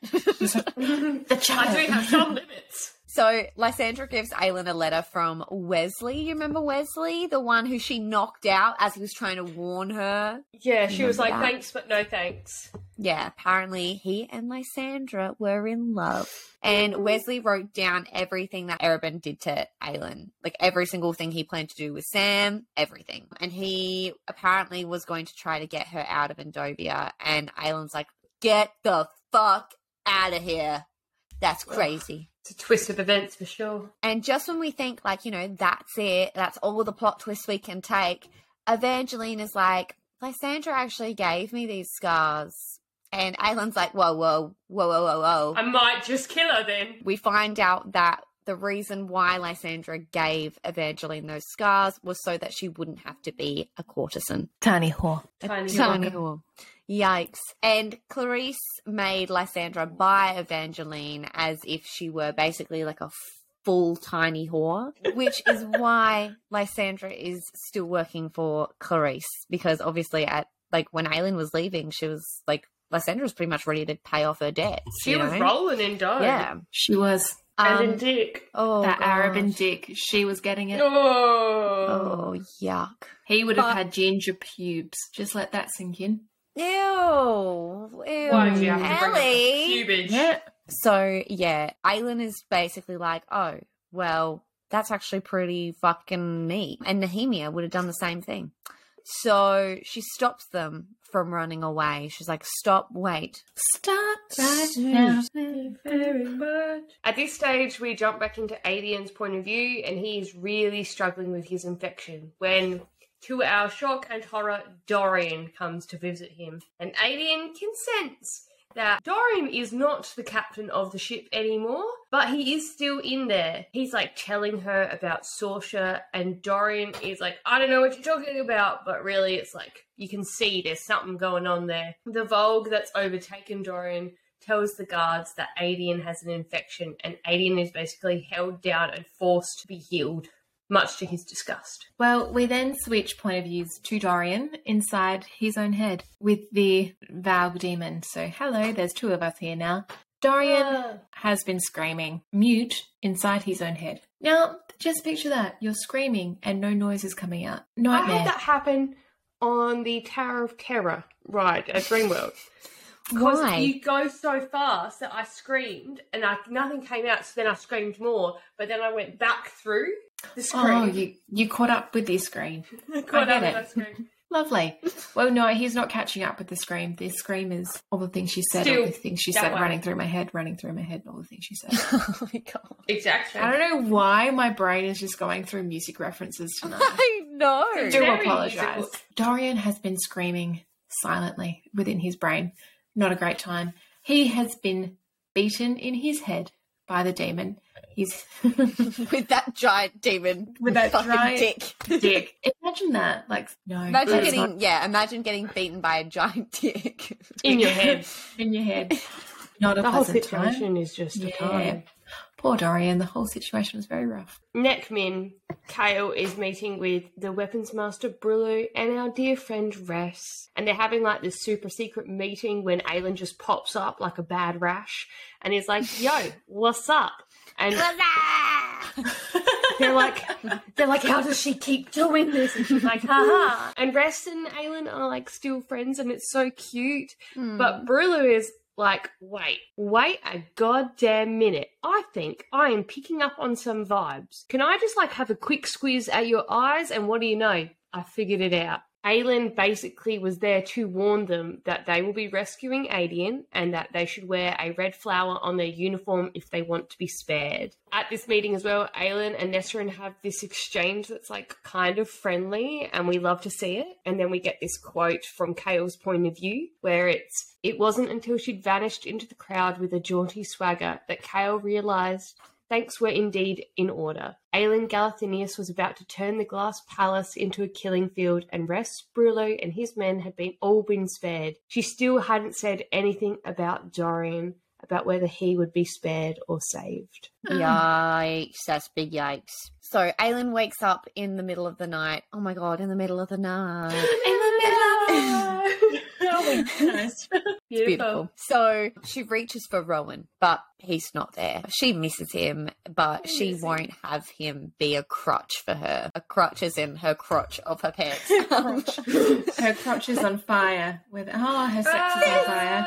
The child. I do have some limits. So Lysandra gives Aelin a letter from Wesley. You remember Wesley? The one who she knocked out as he was trying to warn her? Yeah, she was like, Remember that? thanks, but no thanks. Yeah, apparently he and Lysandra were in love. And Wesley wrote down everything that Arobin did to Aelin. Like every single thing he planned to do with Sam, everything. And he apparently was going to try to get her out of Endovia. And Aelin's like, get the fuck out of here. That's crazy. It's a twist of events for sure. And just when we think, like, you know, that's it, that's all the plot twists we can take, Evangeline is like, Lysandra actually gave me these scars. And Aelin's like, whoa. I might just kill her then. We find out that the reason why Lysandra gave Evangeline those scars was so that she wouldn't have to be a courtesan. Tiny whore. Tiny whore. Yikes. And Clarice made Lysandra buy Evangeline as if she were basically like a full tiny whore, which is why Lysandra is still working for Clarice, because obviously when Aelin was leaving, she was like, Lysandra was pretty much ready to pay off her debts. She was rolling in dough. Yeah. She was. And in dick. Oh, That gosh. Arobin dick. She was getting it. Oh. Oh, yuck. He would have had ginger pubes. Just let that sink in. Ew. Why did you have to bring up Ellie. the cubage? Yeah. So, yeah, Aelin is basically like, oh, well, that's actually pretty fucking neat. And Nehemia would have done the same thing. So she stops them from running away. She's like, stop, wait. Stop right now. Very much. At this stage, we jump back into Adian's point of view, and he's really struggling with his infection when, to our shock and horror, Dorian comes to visit him. And Adian consents that Dorian is not the captain of the ship anymore, but he is still in there. He's like telling her about Sorsha, and Dorian is like, I don't know what you're talking about, but really it's like, you can see there's something going on there. The Vogue that's overtaken Dorian tells the guards that Adian has an infection, and Adian is basically held down and forced to be healed, much to his disgust. Well, we then switch point of views to Dorian inside his own head with the Valg demon. So, hello, there's two of us here now. Dorian has been screaming, mute, inside his own head. Now, just picture that. You're screaming and no noise is coming out. I Nightmare. had that happen on the Tower of Terror ride at Dreamworld. Because Why? you go so fast that I screamed and nothing came out, so then I screamed more, but then I went back through the screen. Oh, you caught up with this screen. Caught I up get with it. that screen. Lovely. Well, no, he's not catching up with the scream. The scream is all the things she said, Still all the things she that said way. running through my head, all the things she said. Oh my God. Exactly. I don't know why my brain is just going through music references tonight. I know. I do Very apologise. musical. Dorian has been screaming silently within his brain. Not a great time. He has been beaten in his head by the demon. He's With that giant demon. With that fucking giant dick. dick. Imagine that. Like, no. Imagine that's getting, imagine getting beaten by a giant dick. In your head. not in your head. Not a The whole pleasant time. situation is just a Yeah. time. Poor Dorian. The whole situation was very rough. Neckmin, Kale is meeting with the weapons master Brulu and our dear friend Ress. And they're having like this super secret meeting when Aelin just pops up like a bad rash and is like, yo, what's up? And they're like, how does she keep doing this? And she's like, haha. And Ress and Aelin are like still friends and it's so cute. But Brulu is like, wait a goddamn minute. I think I am picking up on some vibes. Can I just like have a quick squeeze at your eyes? And what do you know? I figured it out. Aelin basically was there to warn them that they will be rescuing Adian and that they should wear a red flower on their uniform if they want to be spared. At this meeting as well, Aelin and Nesrin have this exchange that's like kind of friendly and we love to see it. And then we get this quote from Kale's point of view where it wasn't until she'd vanished into the crowd with a jaunty swagger that Kale realised thanks were indeed in order. Aelin Galathinius was about to turn the glass palace into a killing field, and Ress, Brulu, and his men had all been spared. She still hadn't said anything about Dorian, about whether he would be spared or saved. Yikes, that's big yikes. So Aelin wakes up in the middle of the night. Oh my God, in the middle of the night. In the middle. Oh my goodness. It's beautiful. So she reaches for Rowan, but he's not there. She misses him, but she won't have him be a crutch for her. A crutch is in her crotch of her pants. Her crotch is on fire. Her sex is on fire.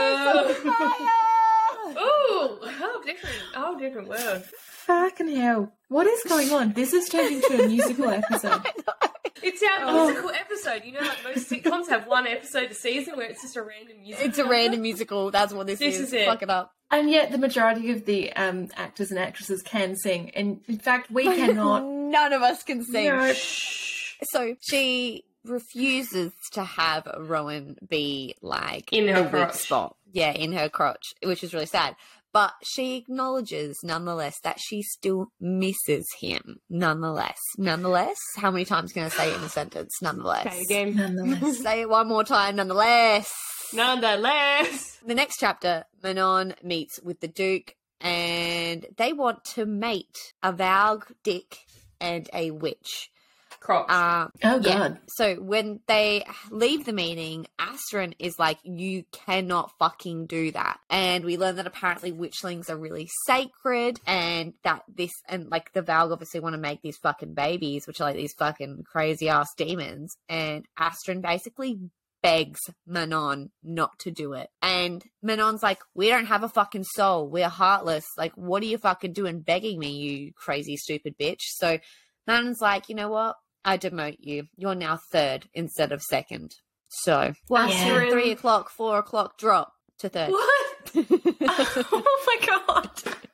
Ooh, whole different world. Fucking hell. What is going on? This has turned into a musical episode. It's our musical episode. You know, like most sitcoms have one episode a season where it's just a random musical. It's a random musical. That's what this is. This is it. Fuck it up. And yet the majority of the actors and actresses can sing. And in fact, we cannot. None of us can sing. No. So she refuses to have Rowan be like In her the weak crotch. spot. Yeah, in her crotch, which is really sad. But she acknowledges, nonetheless, that she still misses him. Nonetheless. How many times can I say it in a sentence? Nonetheless. Okay, again. Nonetheless. Say it one more time. Nonetheless. Nonetheless. The next chapter, Manon meets with the Duke, and they want to mate a Valg Dick and a witch. Crotch. Oh, Yeah. God. So when they leave the meeting, Astrid is like, you cannot fucking do that. And we learn that apparently witchlings are really sacred and that like the Valg obviously want to make these fucking babies, which are like these fucking crazy ass demons. And Astrid basically begs Manon not to do it. And Manon's like, we don't have a fucking soul. We're heartless. Like, what are you fucking doing begging me, you crazy, stupid bitch? So Manon's like, you know what? I demote you. You're now third instead of second. So once Yeah. 3 o'clock, 4 o'clock, drop to third. What? Oh my god.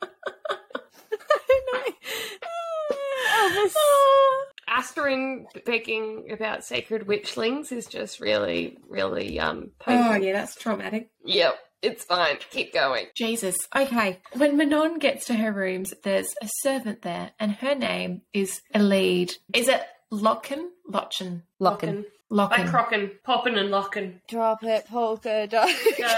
Elvis. Asterin begging about sacred witchlings is just really, really Oh painful. yeah, that's traumatic. Yep, it's fine. Keep going. Jesus. Okay. When Manon gets to her rooms, there's a servant there, and her name is Elide. Is it Locken? Lochen. Locking. Like Locken. crocking, popping and locking. Drop it, polka dot.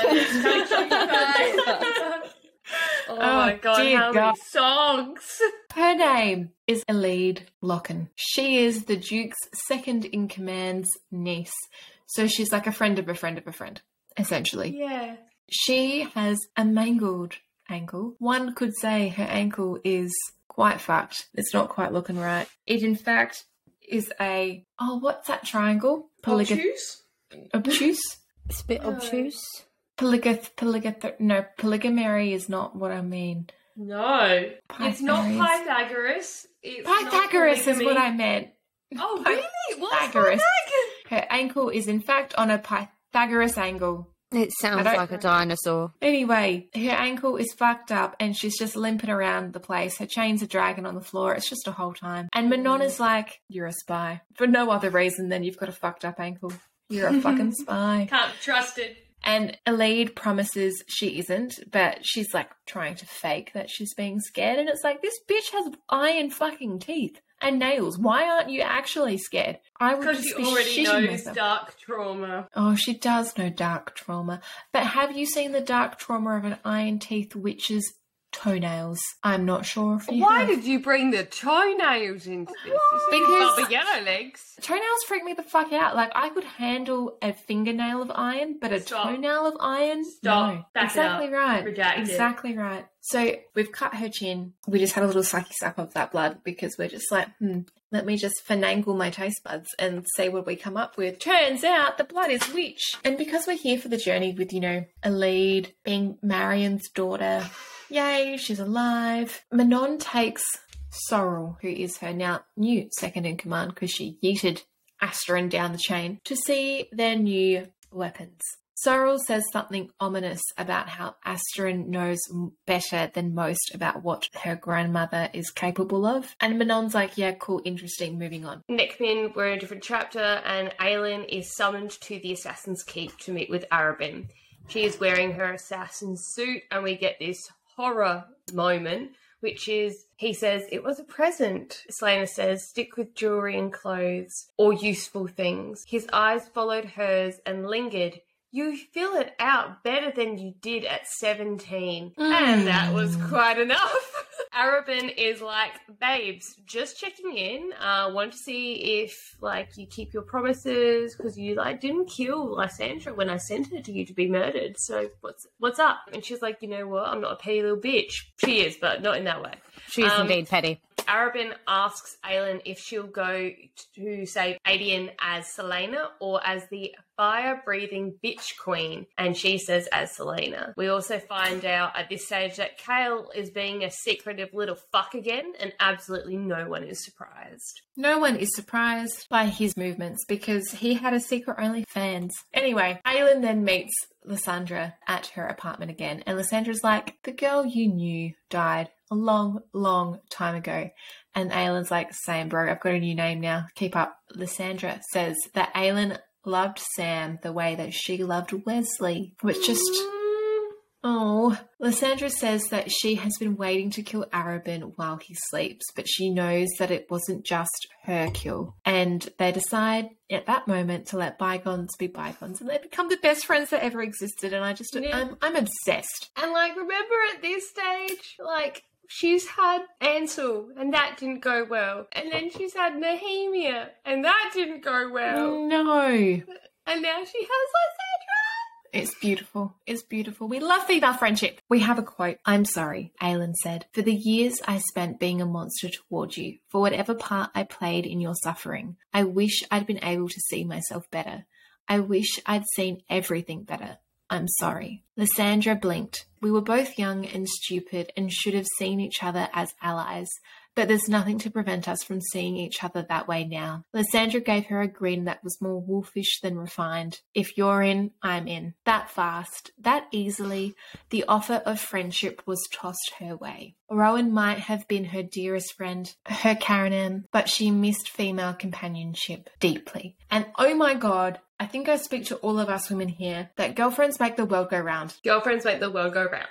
Oh my god, dear how God. many songs? Her name is Elide Locken. She is the Duke's second in command's niece. So she's like a friend of a friend of a friend, essentially. Yeah. She has a mangled ankle. One could say her ankle is quite fucked. It's not quite looking right. It, in fact, is a... Oh, what's that triangle? Obtuse? Obtuse? It's a bit No. obtuse. No, polygamy is not what I mean. No. It's not Pythagoras. Pythagoras. It's Pythagoras not is what I meant. Oh, really? What's Pythagoras. Pythagoras? Her ankle is, in fact, on a Pythagoras angle. It sounds I don't- like a dinosaur. Anyway, her ankle is fucked up and she's just limping around the place. Her chains are dragging on the floor. It's just a whole time. And Manon is like, you're a spy. For no other reason than you've got a fucked up ankle. You're a fucking spy. Can't be trusted. And Elide promises she isn't, but she's like trying to fake that she's being scared. And it's like, this bitch has iron fucking teeth and nails. Why aren't you actually scared? I would Because just she be already shitting knows myself. dark trauma. Oh, she does know dark trauma. But have you seen the dark trauma of an iron teeth witch's toenails? I'm not sure if you Why have. did you bring the toenails into this? Because- Because the yellow legs. Toenails freak me the fuck out. Like, I could handle a fingernail of iron, but a Stop. toenail of iron? Stop. No. Back it Exactly up. right. Redacted. Exactly right. So we've cut her chin. We just had a little sucky suck of that blood because we're just like, let me just finagle my taste buds and see what we come up with. Turns out the blood is witch. And because we're here for the journey with, Elide being Marion's daughter, yay, she's alive. Manon takes Sorrel, who is her now new second in command because she yeeted Asterin down the chain, to see their new weapons. Sorrel says something ominous about how Asterin knows better than most about what her grandmother is capable of. And Manon's like, yeah, cool, interesting, moving on. Neckman, we're in a different chapter, and Aelin is summoned to the Assassin's Keep to meet with Arabin. She is wearing her assassin's suit, and we get this horror moment, which is, he says, it was a present. Selena says, stick with jewelry and clothes, or useful things. His eyes followed hers and lingered. You fill it out better than you did at 17. And that was quite enough. Arabin is like, babes, just checking in. Want to see if, you keep your promises, because you, didn't kill Lysandra when I sent her to you to be murdered. So what's up? And she's like, you know what? I'm not a petty little bitch. She is, but not in that way. She is indeed petty. Arabin asks Aelin if she'll go to save Adian as Selena or as the fire-breathing bitch queen, and she says as Selena. We also find out at this stage that Kale is being a secretive little fuck again, and absolutely no one is surprised. No one is surprised by his movements because he had a secret OnlyFans. Anyway, Aelin then meets Lysandra at her apartment again, and Lysandra's like, the girl you knew died a long, long time ago. And Aelin's like, same bro, I've got a new name now. Keep up. Lysandra says that Aelin loved Sam the way that she loved Wesley, which just... Oh, Lysandra says that she has been waiting to kill Arabin while he sleeps, but she knows that it wasn't just her kill. And they decide at that moment to let bygones be bygones, and they become the best friends that ever existed. And I just, Yeah. I'm obsessed. And remember at this stage, she's had Ansel, and that didn't go well. And then she's had Nehemia, and that didn't go well. No. And now she has Lysandra. It's beautiful. It's beautiful. We love female friendship. We have a quote. I'm sorry, Aelin said, for the years I spent being a monster toward you, for whatever part I played in your suffering. I wish I'd been able to see myself better. I wish I'd seen everything better. I'm sorry. Lysandra blinked. We were both young and stupid and should have seen each other as allies, but there's nothing to prevent us from seeing each other that way now. Lysandra gave her a grin that was more wolfish than refined. If you're in, I'm in. That fast, that easily, the offer of friendship was tossed her way. Rowan might have been her dearest friend, her Karanem, but she missed female companionship deeply. And oh my God, I think I speak to all of us women here that girlfriends make the world go round. Girlfriends make the world go round.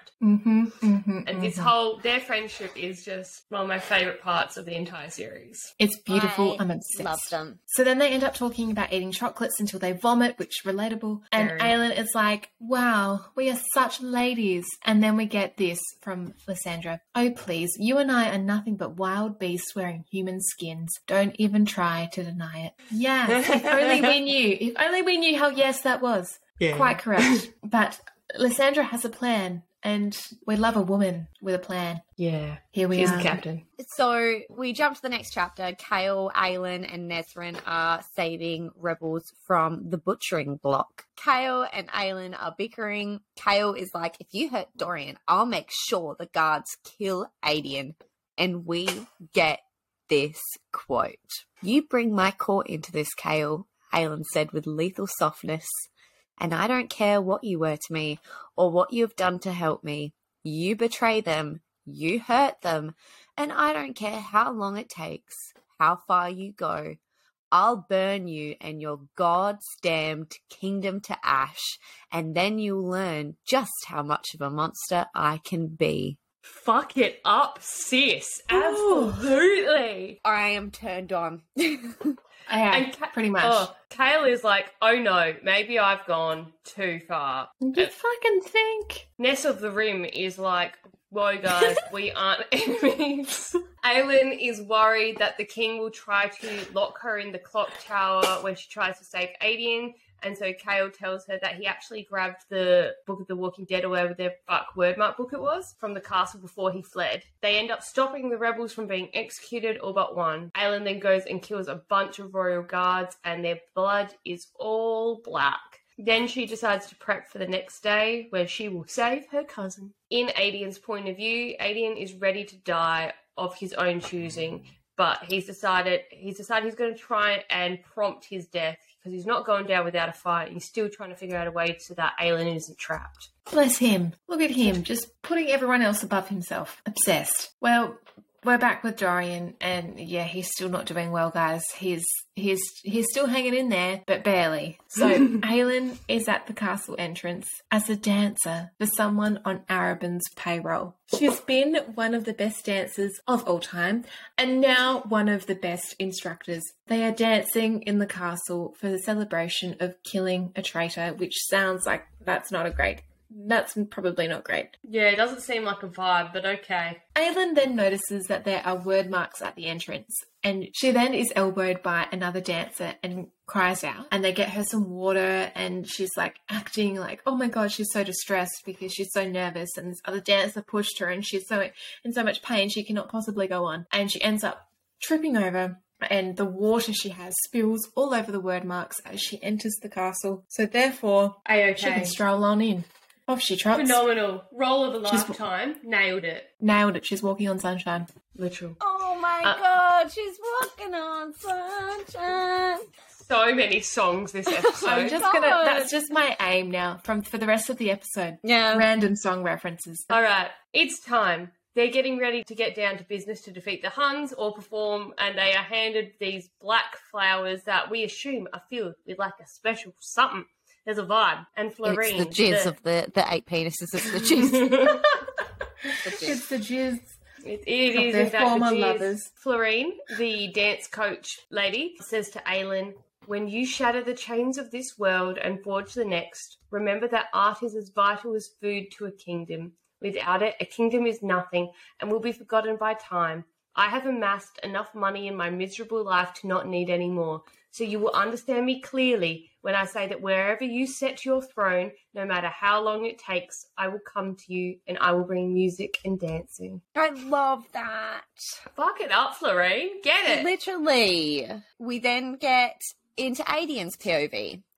And this their friendship is just one of my favourite parts of the entire series. It's beautiful. I'm obsessed. Love them. So then they end up talking about eating chocolates until they vomit, which is relatable. And Aelin is like, wow, we are such ladies. And then we get this from Lysandra. Oh, please, you and I are nothing but wild beasts wearing human skins. Don't even try to deny it. Yes, if only we knew. If only we knew how yes that was. Yeah. Quite correct. But Lysandra has a plan. And we love a woman with a plan. Yeah. Here we are. She's the captain. So we jump to the next chapter. Kale, Aelin, and Nesrin are saving rebels from the butchering block. Kale and Aelin are bickering. Kale is like, if you hurt Dorian, I'll make sure the guards kill Aedion. And we get this quote. You bring my court into this, Kale, Aelin said with lethal softness. And I don't care what you were to me or what you have done to help me. You betray them, you hurt them, and I don't care how long it takes, how far you go. I'll burn you and your God's damned kingdom to ash, and then you'll learn just how much of a monster I can be. Fuck it up, sis. Absolutely. I am turned on. Yeah, pretty much. Oh, Kale is like, oh no, maybe I've gone too far. You fucking think. Ness of the Rim is like, whoa guys, we aren't enemies. Aelin is worried that the king will try to lock her in the clock tower when she tries to save Aedion. And so Kale tells her that he actually grabbed the Book of the Walking Dead or whatever the fuck wordmark book it was from the castle before he fled. They end up stopping the rebels from being executed, all but one. Aelin then goes and kills a bunch of royal guards and their blood is all black. Then she decides to prep for the next day where she will save her cousin. In Aedion's point of view, Aedion is ready to die of his own choosing, but he's decided he's going to try and prompt his death because he's not going down without a fight. He's still trying to figure out a way so that Aelin isn't trapped. Bless him. Look at him, just putting everyone else above himself. Obsessed. Well, we're back with Dorian, and yeah, he's still not doing well, guys. He's still hanging in there, but barely. So Aelin is at the castle entrance as a dancer for someone on Arobyn's payroll. She's been one of the best dancers of all time, and now one of the best instructors. They are dancing in the castle for the celebration of killing a traitor, which sounds like that's probably not great. Yeah, it doesn't seem like a vibe, but okay. Aelin then notices that there are word marks at the entrance, and she then is elbowed by another dancer and cries out, and they get her some water, and she's like acting like, oh my god, she's so distressed because she's so nervous, and this other dancer pushed her and she's so in so much pain she cannot possibly go on, and she ends up tripping over, and the water she has spills all over the word marks as she enters the castle, so therefore she can stroll on in. Off she trots. Phenomenal. Role of a lifetime. Nailed it. Nailed it. She's walking on sunshine. Literal. Oh my god, she's walking on sunshine. So many songs this episode. That's just my aim now for the rest of the episode. Yeah. Random song references. All right. It's time. They're getting ready to get down to business to defeat the Huns or perform, and they are handed these black flowers that we assume are filled with like a special something. There's a vibe. And Florine. It's the jizz of the 8 penises. It's the jizz. It's the jizz. It is their in fact former the jizz. lovers. Florine, the dance coach lady, says to Aelin, when you shatter the chains of this world and forge the next, remember that art is as vital as food to a kingdom. Without it, a kingdom is nothing and will be forgotten by time. I have amassed enough money in my miserable life to not need any more. So you will understand me clearly when I say that wherever you set your throne, no matter how long it takes, I will come to you and I will bring music and dancing. I love that. Fuck it up, Florine. Get it. Literally. We then get into Aedion's POV.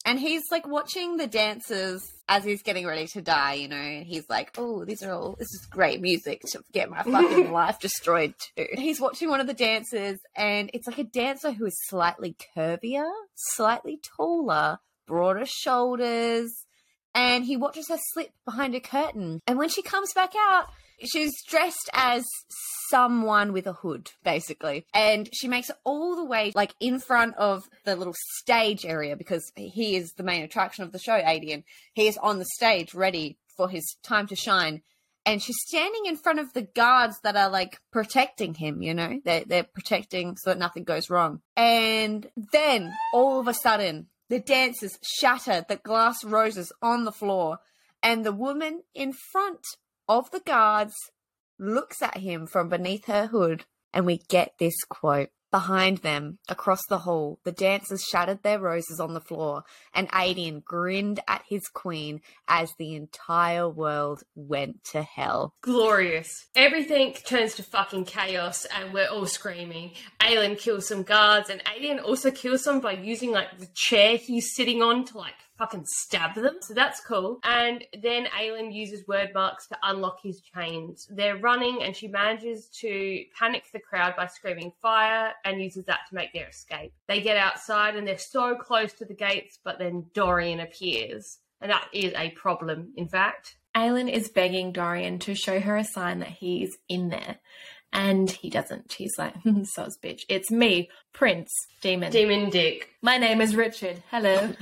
And he's like watching the dancers as he's getting ready to die, you know. He's like, oh, this is great music to get my fucking life destroyed too. He's watching one of the dancers, and it's like a dancer who is slightly curvier, slightly taller, broader shoulders, and he watches her slip behind a curtain. And when she comes back out, she's dressed as someone with a hood, basically. And she makes it all the way, like, in front of the little stage area, because he is the main attraction of the show, Adian. He is on the stage, ready for his time to shine. And she's standing in front of the guards that are, like, protecting him, you know? They're protecting so that nothing goes wrong. And then, all of a sudden, the dancers shatter the glass roses on the floor. And the woman in front of the guards looks at him from beneath her hood, and we get this quote. Behind them, across the hall, the dancers shattered their roses on the floor, and Adian grinned at his queen as the entire world went to hell. Glorious. Everything turns to fucking chaos, and we're all screaming. Aelin kills some guards, and Adian also kills some by using, like, the chair he's sitting on to, like, fucking stab them. So that's cool. And then Aelin uses word marks to unlock his chains. They're running, and she manages to panic the crowd by screaming fire and uses that to make their escape. They get outside, and they're so close to the gates, but then Dorian appears. And that is a problem, in fact. Aelin is begging Dorian to show her a sign that he's in there. And he doesn't. He's like, sus bitch. It's me, Prince Demon. Demon Dick. My name is Richard. Hello.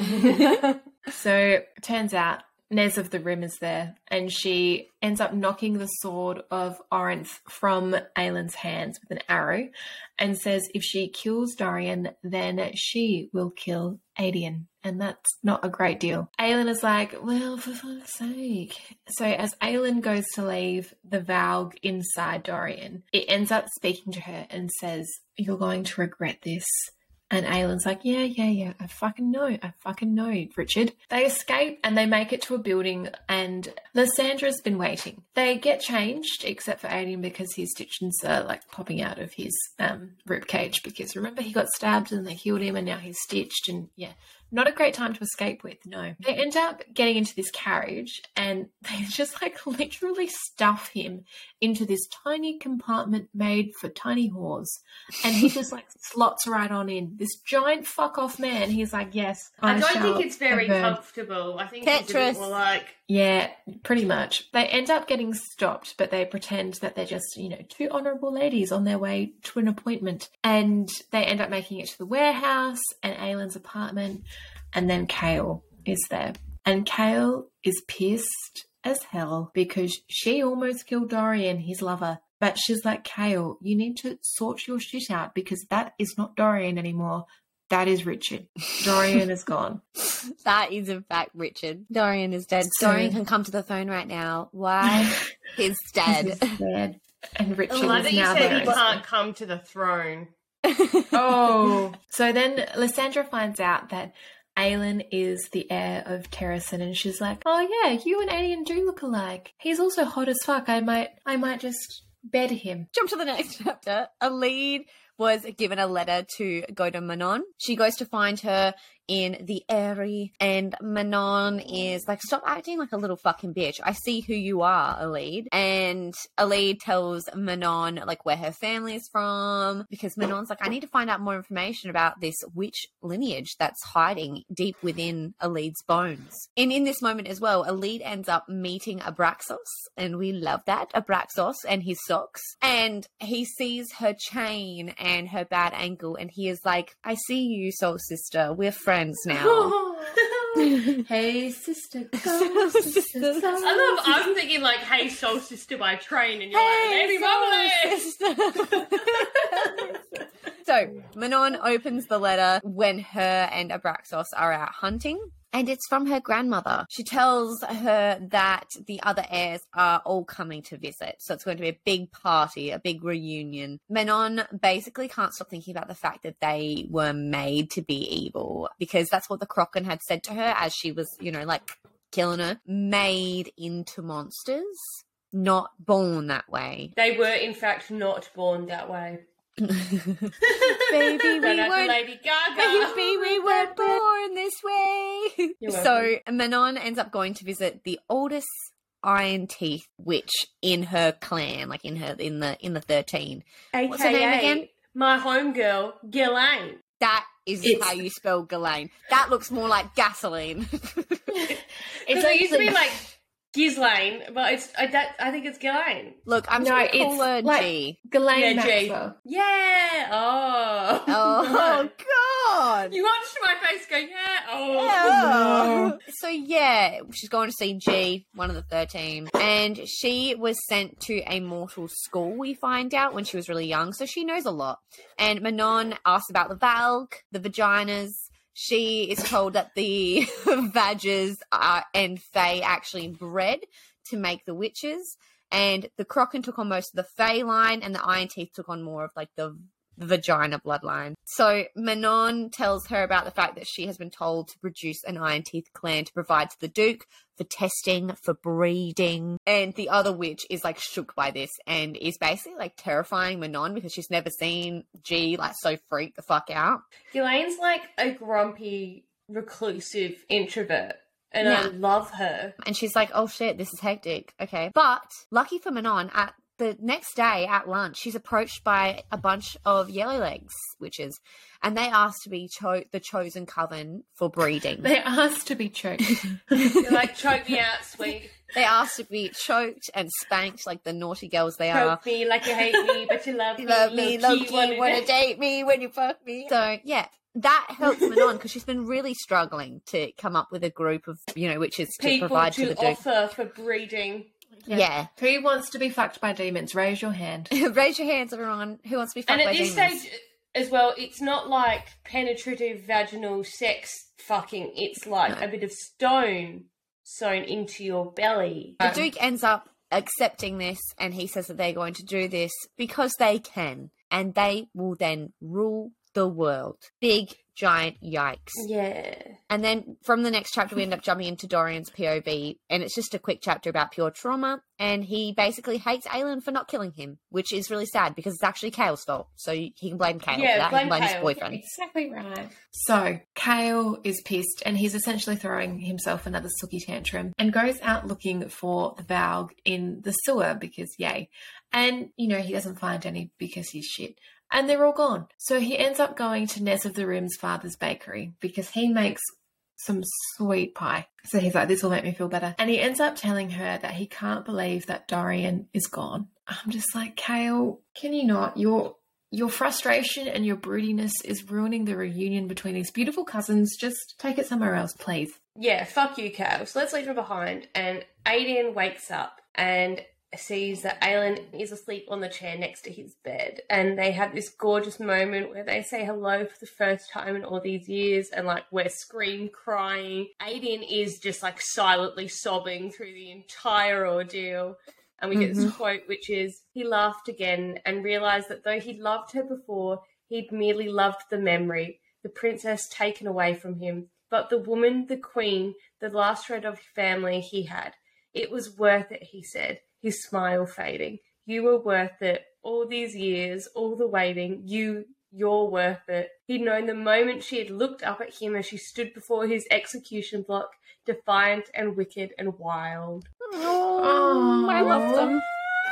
So it turns out Nez of the Rim is there, and she ends up knocking the sword of Orinth from Aelin's hands with an arrow, and says if she kills Dorian, then she will kill Adian. And that's not a great deal. Aelin is like, well, for fuck's sake. So as Aelin goes to leave the Valg inside Dorian, it ends up speaking to her and says, you're going to regret this. And Aelin's like, yeah, I fucking know, Richard. They escape and they make it to a building, and Lysandra's been waiting. They get changed, except for Adian, because his stitches are like popping out of his rib cage, because remember he got stabbed and they healed him and now he's stitched, and yeah. Not a great time to escape with, no. They end up getting into this carriage, and they just like literally stuff him into this tiny compartment made for tiny whores. And he just like slots right on in. This giant fuck off man. He's like, yes, I don't think it's very comfortable. I think it's a bit more like... Yeah, pretty much. They end up getting stopped, but they pretend that they're just, you know, two honourable ladies on their way to an appointment. And they end up making it to the warehouse and Aelin's apartment. And then Chaol is there. And Chaol is pissed as hell because she almost killed Dorian, his lover. But she's like, Chaol, you need to sort your shit out, because that is not Dorian anymore. That is Richard. Dorian is gone. That is, in fact, Richard. Dorian is dead. So, Dorian can come to the phone right now. Why? He's dead. He's dead. And Richard is now there. You said he can't come to the throne. Oh. So then Lysandra finds out that Aelin is the heir of Terrasen, and she's like, oh yeah, you and Adian do look alike. He's also hot as fuck. I might just bed him. Jump to the next chapter. Alid was given a letter to go to Manon. She goes to find her in the Eyrie, and Manon is like, stop acting like a little fucking bitch. I see who you are, Alid. And Alid tells Manon like where her family is from, because Manon's like, I need to find out more information about this witch lineage that's hiding deep within Alid's bones. And in this moment as well, Alid ends up meeting Abraxos, and we love that, Abraxos and his socks. And he sees her chain and her bad ankle, and he is like, I see you, soul sister. We're friends now. Hey sister, go sister. I'm thinking like, hey soul sister by train, and you're like, lady bubbly. So Manon opens the letter when her and Abraxos are out hunting. And it's from her grandmother. She tells her that the other heirs are all coming to visit. So it's going to be a big party, a big reunion. Manon basically can't stop thinking about the fact that they were made to be evil, because that's what the Kraken had said to her as she was, you know, like killing her. Made into monsters, not born that way. They were, in fact, not born that way. Baby, we weren't Lady Gaga. Baby, we weren't born this way. You're So welcome. Manon ends up going to visit the oldest Iron Teeth witch in her clan, like in the 13. What's her name again? My homegirl, Ghislaine. That is It's- how you spell Ghislaine. That looks more like gasoline. It's It used to be actually- like Ghislaine, but I think it's Ghislaine. Look, I'm No, just gonna call her it's like- G. Ghislaine Yeah, G. Maxwell. Yeah. Oh. Oh God. You watched my face go, yeah. Oh. Yeah. So yeah, she's going to see G, one of the 13, and she was sent to a mortal school, we find out, when she was really young, so she knows a lot. And Manon asks about the Valg, the vaginas. She is told that the Vages and Fae actually bred to make the witches, and the Kraken took on most of the Fae line, and the Iron Teeth took on more of like the vagina bloodline. So Manon tells her about the fact that she has been told to produce an Iron Teeth clan to provide to the Duke for testing, for breeding. And the other witch is like shook by this and is basically like terrifying Manon because she's never seen G like so freak the fuck out. Ghislaine's like a grumpy, reclusive introvert, and Yeah. I love her. And she's like, oh shit, this is hectic. Okay. But lucky for Manon, at the next day at lunch, she's approached by a bunch of Yellowlegs witches, and they ask to be the chosen coven for breeding. They asked to be choked. You're like, choke me out, sweet. They ask to be choked and spanked like the naughty girls they are. Poke me like you hate me, but you love me. You love me, Low-key low-key, wanna wanna do- date me when you fuck me. So, yeah, that helps Manon because she's been really struggling to come up with a group of, witches to People provide to to the Duke. offer for breeding. Yeah. Who wants to be fucked by demons? Raise your hand. Raise your hands, everyone. Who wants to be fucked And by at this demons? stage as well, it's not like penetrative vaginal sex fucking. It's like a bit of stone sewn into your belly. The Duke ends up accepting this, and he says that they're going to do this because they can, and they will then rule the world. Big, giant yikes. Yeah. And then from the next chapter, we end up jumping into Dorian's POV, and it's just a quick chapter about pure trauma, and he basically hates Aelin for not killing him, which is really sad because it's actually Kale's fault. So he can blame Kale Yeah, for that. He blame can blame his Kale. boyfriend. Exactly right. So, Kale is pissed and he's essentially throwing himself another sooky tantrum and goes out looking for the Valg in the sewer because yay. And, he doesn't find any because he's shit. And they're all gone. So he ends up going to Nez of the Rim's father's bakery because he makes some sweet pie. So he's like, this will make me feel better. And he ends up telling her that he can't believe that Dorian is gone. I'm just like, Kale, can you not? Your frustration and your broodiness is ruining the reunion between these beautiful cousins. Just take it somewhere else, please. Yeah, fuck you, Cal. So let's leave her behind. And Aiden wakes up and sees that Aelin is asleep on the chair next to his bed. And they have this gorgeous moment where they say hello for the first time in all these years. And like, we're scream crying. Aiden is just like silently sobbing through the entire ordeal. And we get this quote, which is, he laughed again and realised that though he'd loved her before, he'd merely loved the memory, the princess taken away from him. But the woman, the queen, the last shred of family he had. It was worth it, he said, his smile fading. You were worth it. All these years, all the waiting, you're worth it. He'd known the moment she had looked up at him as she stood before his execution block, defiant and wicked and wild. Oh, I love them.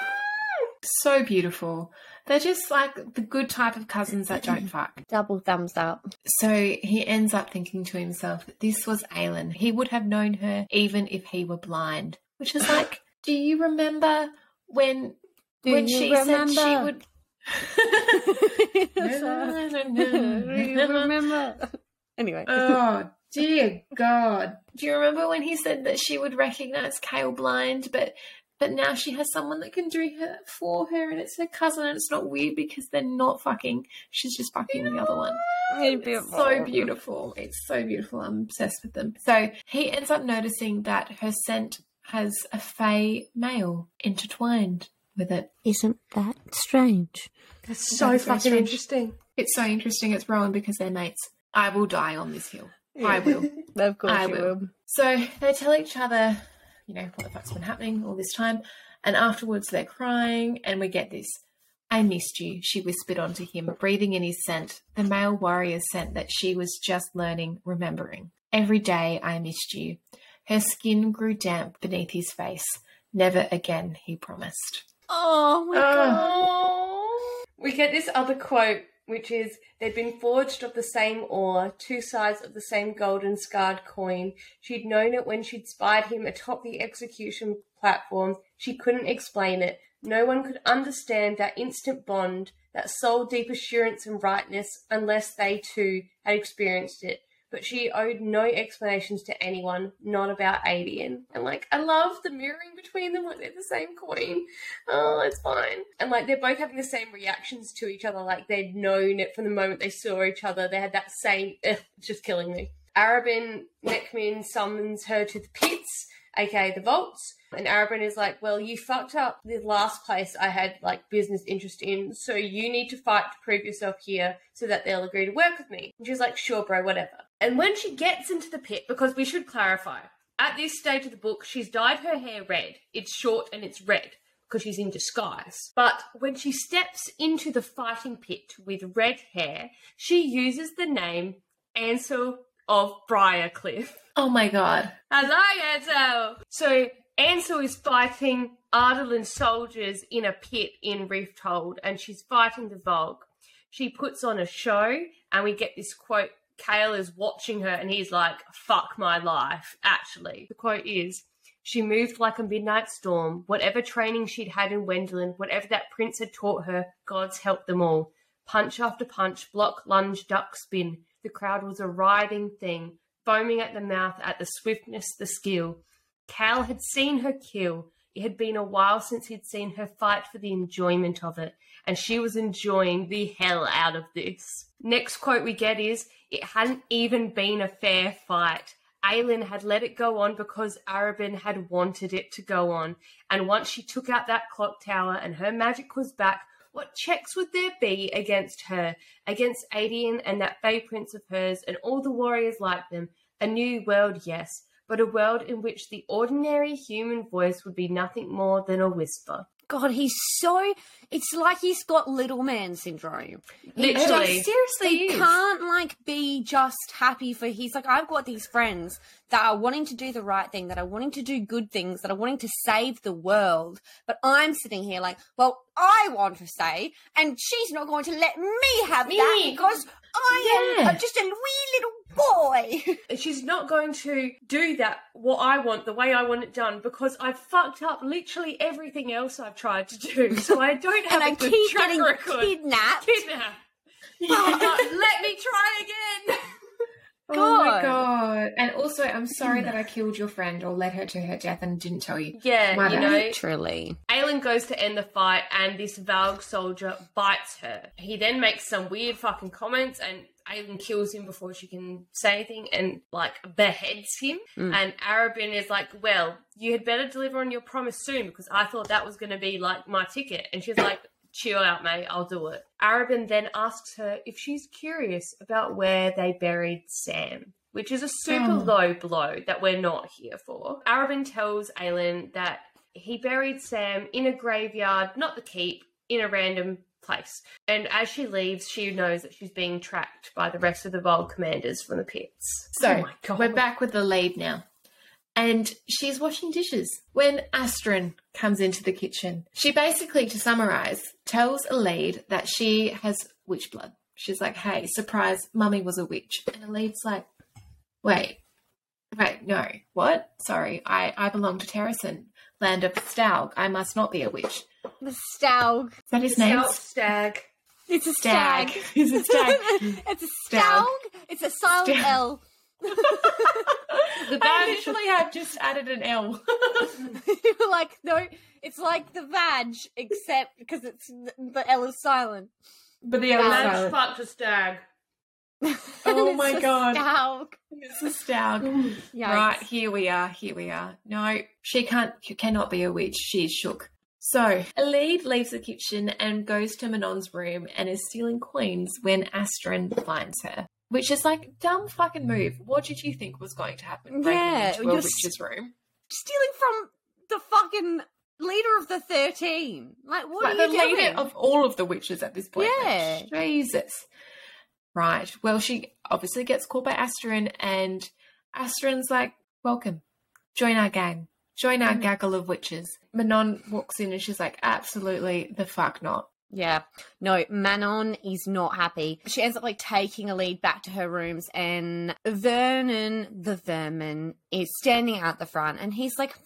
So beautiful. They're just like the good type of cousins that don't fuck. Double thumbs up. So he ends up thinking to himself that this was Aelin. He would have known her even if he were blind. Which is like, do you remember when she said she would... Remember? Anyway. Oh, dear God. Do you remember when he said that she would recognise Kale blind, but now she has someone that can do her for her, and it's her cousin, and it's not weird because they're not fucking. She's just fucking the other one. It's so beautiful. It's so beautiful. I'm obsessed with them. So he ends up noticing that her scent has a Fae male intertwined with it. Isn't that strange? That's so so fucking fucking interesting. interesting. It's so interesting. It's Rowan because they're mates. I will die on this hill. I will. Of course I you will. will. So they tell each other, what the fuck's been happening all this time. And afterwards they're crying and we get this. I missed you, she whispered onto him, breathing in his scent, the male warrior's scent that she was just remembering. Every day I missed you. Her skin grew damp beneath his face. Never again, he promised. Oh my God. Oh. We get this other quote, which is, they'd been forged of the same ore, two sides of the same golden scarred coin. She'd known it when she'd spied him atop the execution platform. She couldn't explain it. No one could understand that instant bond, that soul-deep assurance and rightness, unless they too had experienced it. But she owed no explanations to anyone, not about Adian. And, like, I love the mirroring between them, like, they're the same coin. Oh, it's fine. And, like, they're both having the same reactions to each other, like, they'd known it from the moment they saw each other. They had that same, it's just killing me. Arobynn Nekhmin summons her to the pits, aka the vaults. And Arobynn is like, well, you fucked up the last place I had, like, business interest in, so you need to fight to prove yourself here so that they'll agree to work with me. And she's like, sure, bro, whatever. And when she gets into the pit, because we should clarify, at this stage of the book, she's dyed her hair red. It's short and it's red because she's in disguise. But when she steps into the fighting pit with red hair, she uses the name Ansel of Briarcliff. Oh my God. As I Ansel! So Ansel is fighting Ardalan soldiers in a pit in Rifthold, and she's fighting the Volk. She puts on a show, and we get this quote. Kale is watching her, and he's like, fuck my life, actually. The quote is, she moved like a midnight storm. Whatever training she'd had in Wendelin, whatever that prince had taught her, gods helped them all. Punch after punch, block, lunge, duck, spin. The crowd was a writhing thing, foaming at the mouth at the swiftness, the skill. Cal had seen her kill. It had been a while since he'd seen her fight for the enjoyment of it, and she was enjoying the hell out of this. Next quote we get is, it hadn't even been a fair fight. Aelin had let it go on because Arobynn had wanted it to go on, and once she took out that clock tower and her magic was back, what checks would there be against her, against Adian and that Fey Prince of hers and all the warriors like them? A new world, yes, but a world in which the ordinary human voice would be nothing more than a whisper. God, it's like he's got little man syndrome. Literally. Seriously, He can't, like, be just happy for, he's like, I've got these friends that are wanting to do the right thing, that are wanting to do good things, that are wanting to save the world, but I'm sitting here like, well, I want to say, and she's not going to let me have that because I am just a wee little boy. She's not going to do that, what I want, the way I want it done, because I've fucked up literally everything else I've tried to do, so I don't have and a good keep track getting record. kidnapped. Let me try again. Oh my God. And also, I'm sorry that I killed your friend or led her to her death and didn't tell you. Yeah, My you bad. know, Literally. Aelin goes to end the fight and this Valg soldier bites her. He then makes some weird fucking comments and Aelin kills him before she can say anything and, like, beheads him. And Arobynn is like, well, you had better deliver on your promise soon because I thought that was going to be, like, my ticket. And she's like, chill out, mate, I'll do it. Arobynn then asks her if she's curious about where they buried Sam, which is a super low blow that we're not here for. Arobynn tells Aelin that he buried Sam in a graveyard, not the keep, in a random place. And as she leaves, she knows that she's being tracked by the rest of the Volk commanders from the pits. So, Oh my God. we're back with the lead now. And she's washing dishes when Astrid comes into the kitchen. She basically, to summarize, tells Elide that she has witch blood. She's like, hey, surprise, Mummy was a witch. And Elide's like, wait, no, what? Sorry, I belong to Terrasen, land of Staug. I must not be a witch. The Staug. Is that his name? Stag. It's a Stag. stag. Is it Stag? It's a Staug. Staug. It's a silent Staug. L. I literally have just added an L. You're like, no, it's like the vag, except because it's the L is silent. But the L is Let's silent. fuck the stag. Oh It's my a God. Staug. It's a Staug. Yikes. Right, here we are. No, she cannot be a witch. She's shook. So, Elide leaves the kitchen and goes to Manon's room and is stealing coins when Astrid finds her. Which is like, dumb fucking move. What did you think was going to happen? Breaking Yeah, into a you're witch's room. Stealing from the fucking leader of the 13. Like, what Like are the you doing? leader of all of the witches at this point. Yeah. Like, Jesus. Right. Well, she obviously gets caught by Astrid and Astron's like, welcome. Join our gang. Join our gaggle of witches. Manon walks in and she's like, absolutely the fuck not. Yeah. No, Manon is not happy. She ends up like taking a lead back to her rooms, and Vernon the Vermin is standing out the front, and he's like,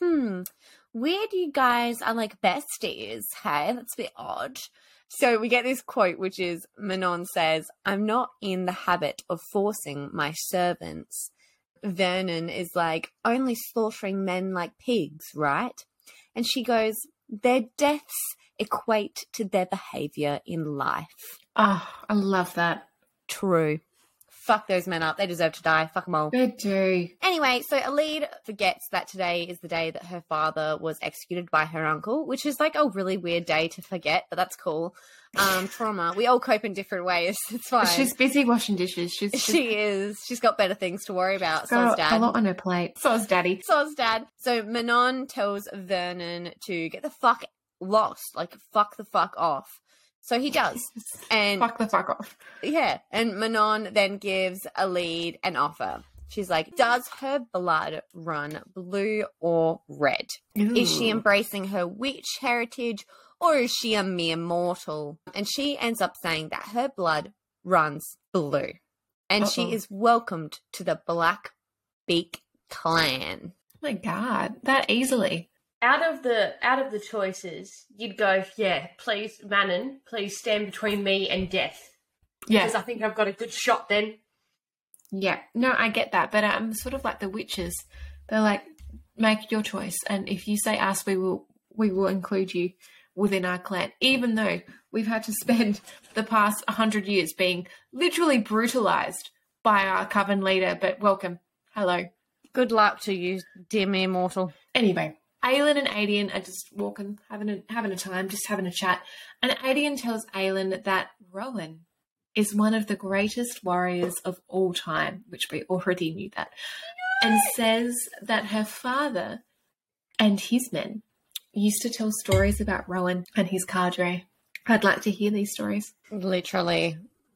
weird you guys are like besties. Hey, that's a bit odd. So we get this quote, which is Manon says, I'm not in the habit of forcing my servants. Vernon is like, only slaughtering men like pigs, right? And she goes, their deaths equate to their behavior in life. Oh, I love that. True. Fuck those men up. They deserve to die. Fuck them all. They do. Anyway, so Alide forgets that today is the day that her father was executed by her uncle, which is like a really weird day to forget, but that's cool. Trauma. We all cope in different ways. It's fine. She's busy washing dishes. She is. She's got better things to worry about. Got So's dad. a lot on her plate. So's daddy. So's dad. So Manon tells Vernon to get the fuck lost, like fuck the fuck off. So he does. And fuck the fuck off. Yeah. And Manon then gives Alide an offer. She's like, does her blood run blue or red? Ooh. Is she embracing her witch heritage, or is she a mere mortal? And she ends up saying that her blood runs blue. And she is welcomed to the Black Beak clan. Oh my God, that easily. Out of the choices, you'd go, yeah, please, Manon, please stand between me and death. Yeah. Because I think I've got a good shot then. Yeah. No, I get that. But I'm sort of like the witches. They're like, make your choice. And if you say us, we will include you within our clan. Even though we've had to spend the past 100 years being literally brutalized by our coven leader. But welcome. Hello. Good luck to you, dear mere mortal. Anyway. Aelin and Adian are just walking, having a time, just having a chat. And Adian tells Aelin that Rowan is one of the greatest warriors of all time, which we already knew that, and says that her father and his men used to tell stories about Rowan and his cadre. I'd like to hear these stories. Literally.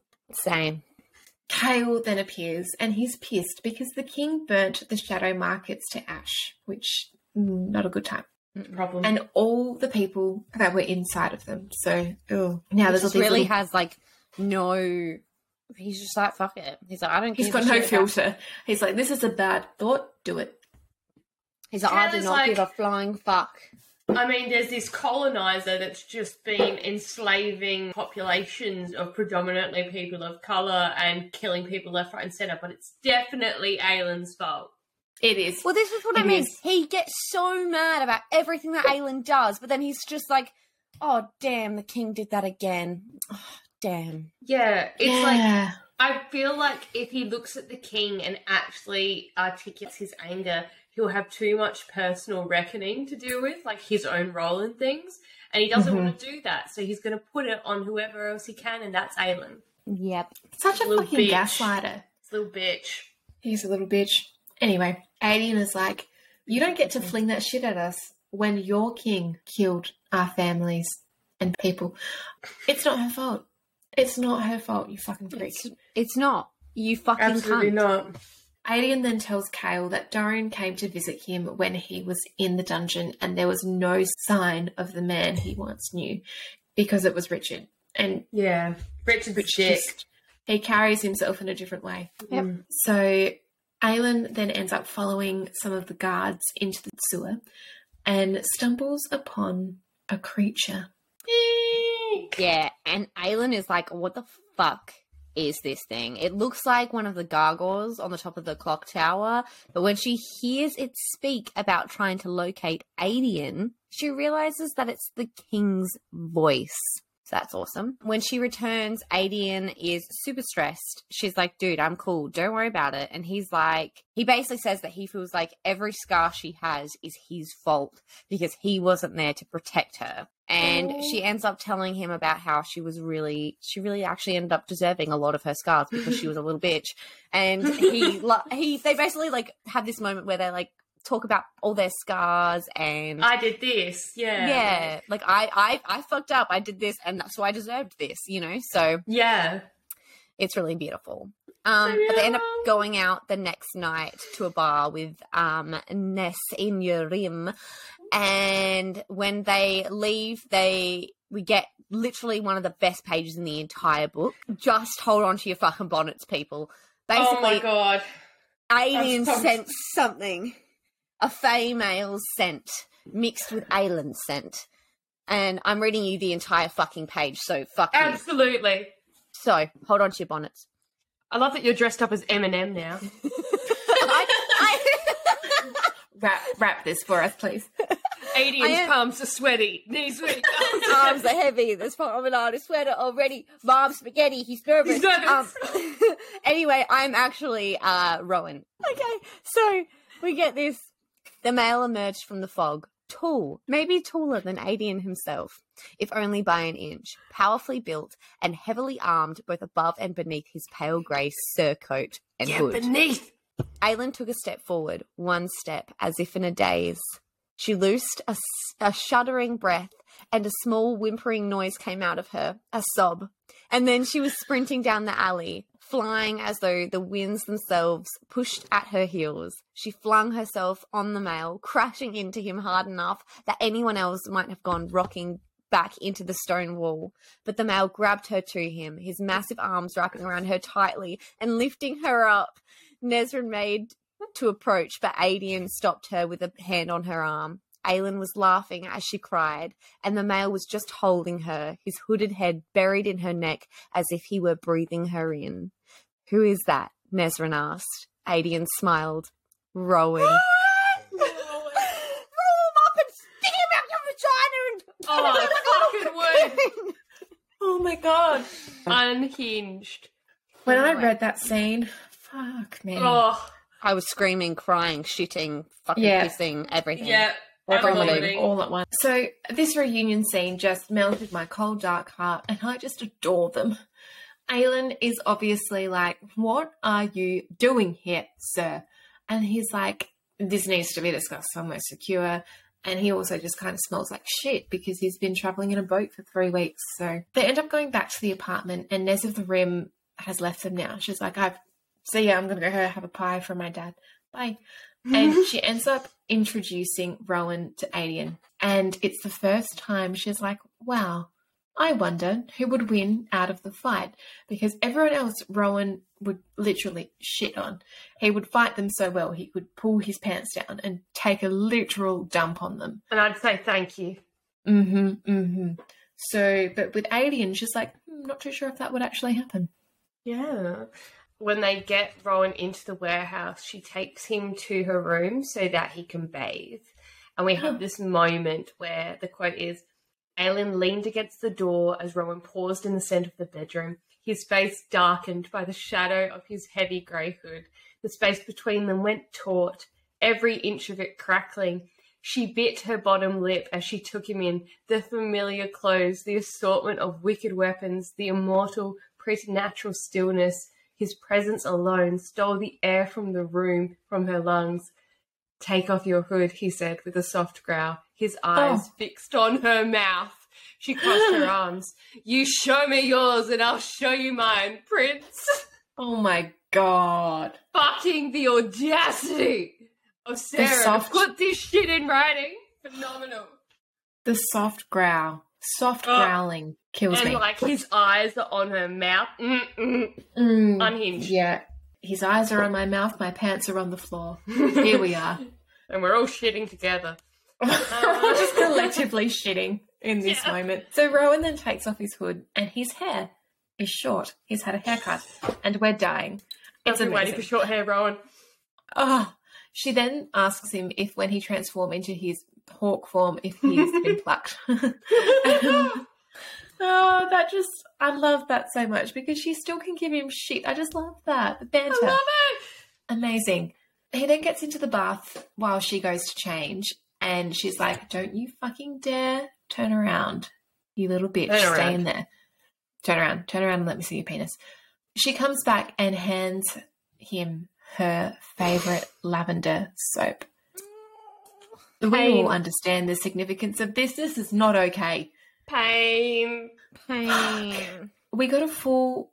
Same. Chaol then appears, and he's pissed because the king burnt the shadow markets to ash, which... not a good time. Problem. And all the people that were inside of them. So, now there's all these really little... has like no. He's just like, fuck it. He's like, I don't. He's got no filter. He's like, this is a bad thought. Do it. He's like, I do not give a flying fuck. I mean, there's this colonizer that's just been enslaving populations of predominantly people of colour and killing people left, right, and centre. But it's definitely Aelin's fault. It is. Well, this is what I mean. He gets so mad about everything that Aelin does, but then he's just like, oh, damn, the king did that again. Oh, damn. Yeah, it's like, I feel like if he looks at the king and actually articulates his anger, he'll have too much personal reckoning to deal with, like his own role in things, and he doesn't want to do that, so he's going to put it on whoever else he can, and that's Aelin. Yep. Such a fucking bitch. gaslighter. Little bitch. He's a little bitch. Anyway, Adian is like, you don't get to fling that shit at us when your king killed our families and people. It's not her fault. It's not her fault, you fucking freak. It's not. You fucking Absolutely cunt. not. Adian then tells Chaol that Dorian came to visit him when he was in the dungeon and there was no sign of the man he once knew because it was Richard. And yeah, Richard's dick. He carries himself in a different way. Yep. So Aelin then ends up following some of the guards into the sewer and stumbles upon a creature. Yeah, and Aelin is like, what the fuck is this thing? It looks like one of the gargoyles on the top of the clock tower, but when she hears it speak about trying to locate Adian, she realizes that it's the king's voice. So that's awesome. When she returns, Adian is super stressed. She's like, dude, I'm cool. Don't worry about it. And he's like, he basically says that he feels like every scar she has is his fault because he wasn't there to protect her. And she ends up telling him about how she really actually ended up deserving a lot of her scars because she was a little bitch. And they basically like have this moment where they like talk about all their scars and I did this, yeah, like I fucked up, I did this, and that's why I deserved this, you know. So yeah, It's really beautiful. But they end up going out the next night to a bar with Ness in Yurim. And when they leave, we get literally one of the best pages in the entire book. Just hold on to your fucking bonnets, people. Basically, oh my god. Alien sent something. A female scent mixed with alien scent. And I'm reading you the entire fucking page, so fuck you. Absolutely. So, hold on to your bonnets. I love that you're dressed up as Eminem now. Wrap this for us, please. Adian's palms are sweaty. Knees weak. Arms are heavy. There's promenade sweater already. Mom spaghetti. He's nervous. Anyway, I'm actually Rowan. Okay, so we get this. The male emerged from the fog, tall, maybe taller than Adian himself, if only by an inch, powerfully built and heavily armed both above and beneath his pale grey surcoat and hood. Beneath. Aelin took a step forward, one step, as if in a daze. She loosed a shuddering breath, and a small whimpering noise came out of her, a sob. And then she was sprinting down the alley, flying as though the winds themselves pushed at her heels. She flung herself on the male, crashing into him hard enough that anyone else might have gone rocking back into the stone wall. But the male grabbed her to him, his massive arms wrapping around her tightly and lifting her up. Nesrin made to approach, but Adian stopped her with a hand on her arm. Aelin was laughing as she cried, and the male was just holding her, his hooded head buried in her neck as if he were breathing her in. "Who is that?" Nesrin asked. Adian smiled. "Rowan." Roll him up and stick him out your vagina and... Oh, fucking word. Oh my god. Unhinged. When I read that scene, fuck me. Oh, I was screaming, crying, shitting, fucking pissing, everything. yeah. Vomiting. All at once. So this reunion scene just melted my cold, dark heart, and I just adore them. Aelin is obviously like, "What are you doing here, sir?" And he's like, "This needs to be discussed somewhere secure." And he also just kind of smells like shit because he's been traveling in a boat for 3 weeks. So they end up going back to the apartment, and Nez of the Rim has left them now. She's like, "See ya, I'm going to go have a pie from my dad. Bye." And she ends up introducing Rowan to Adian. And it's the first time she's like, "Wow, I wonder who would win out of the fight." Because everyone else Rowan would literally shit on. He would fight them so well, he could pull his pants down and take a literal dump on them. And I'd say thank you. So, but with Adian, she's like, not too sure if that would actually happen. Yeah. When they get Rowan into the warehouse, she takes him to her room so that he can bathe. And we have this moment where the quote is, "Aelin leaned against the door as Rowan paused in the centre of the bedroom, his face darkened by the shadow of his heavy grey hood. The space between them went taut, every inch of it crackling. She bit her bottom lip as she took him in, the familiar clothes, the assortment of wicked weapons, the immortal, preternatural stillness. His presence alone stole the air from the room, from her lungs. 'Take off your hood,' he said with a soft growl, his eyes fixed on her mouth. She crossed her arms. 'You show me yours and I'll show you mine, Prince.'" Oh my god. Fucking the audacity of Sarah to put this shit in writing. Phenomenal. The soft growling kills And me. like his eyes are on her mouth. Unhinged. Yeah. His eyes are on my mouth, my pants are on the floor. Here we are. And we're all shitting together. We're all just collectively shitting in this moment. So Rowan then takes off his hood and his hair is short. He's had a haircut and we're dying. I've been waiting for short hair, Rowan. She then asks him if when he transforms into his hawk form, if he's been plucked. I love that so much because she still can give him shit. I just love that. The banter. I love it. Amazing. He then gets into the bath while she goes to change and she's like, "Don't you fucking dare turn around, you little bitch. Stay in there. Turn around and let me see your penis." She comes back and hands him her favourite lavender soap. We all understand the significance of this. This is not okay. Pain. Pain. We got a full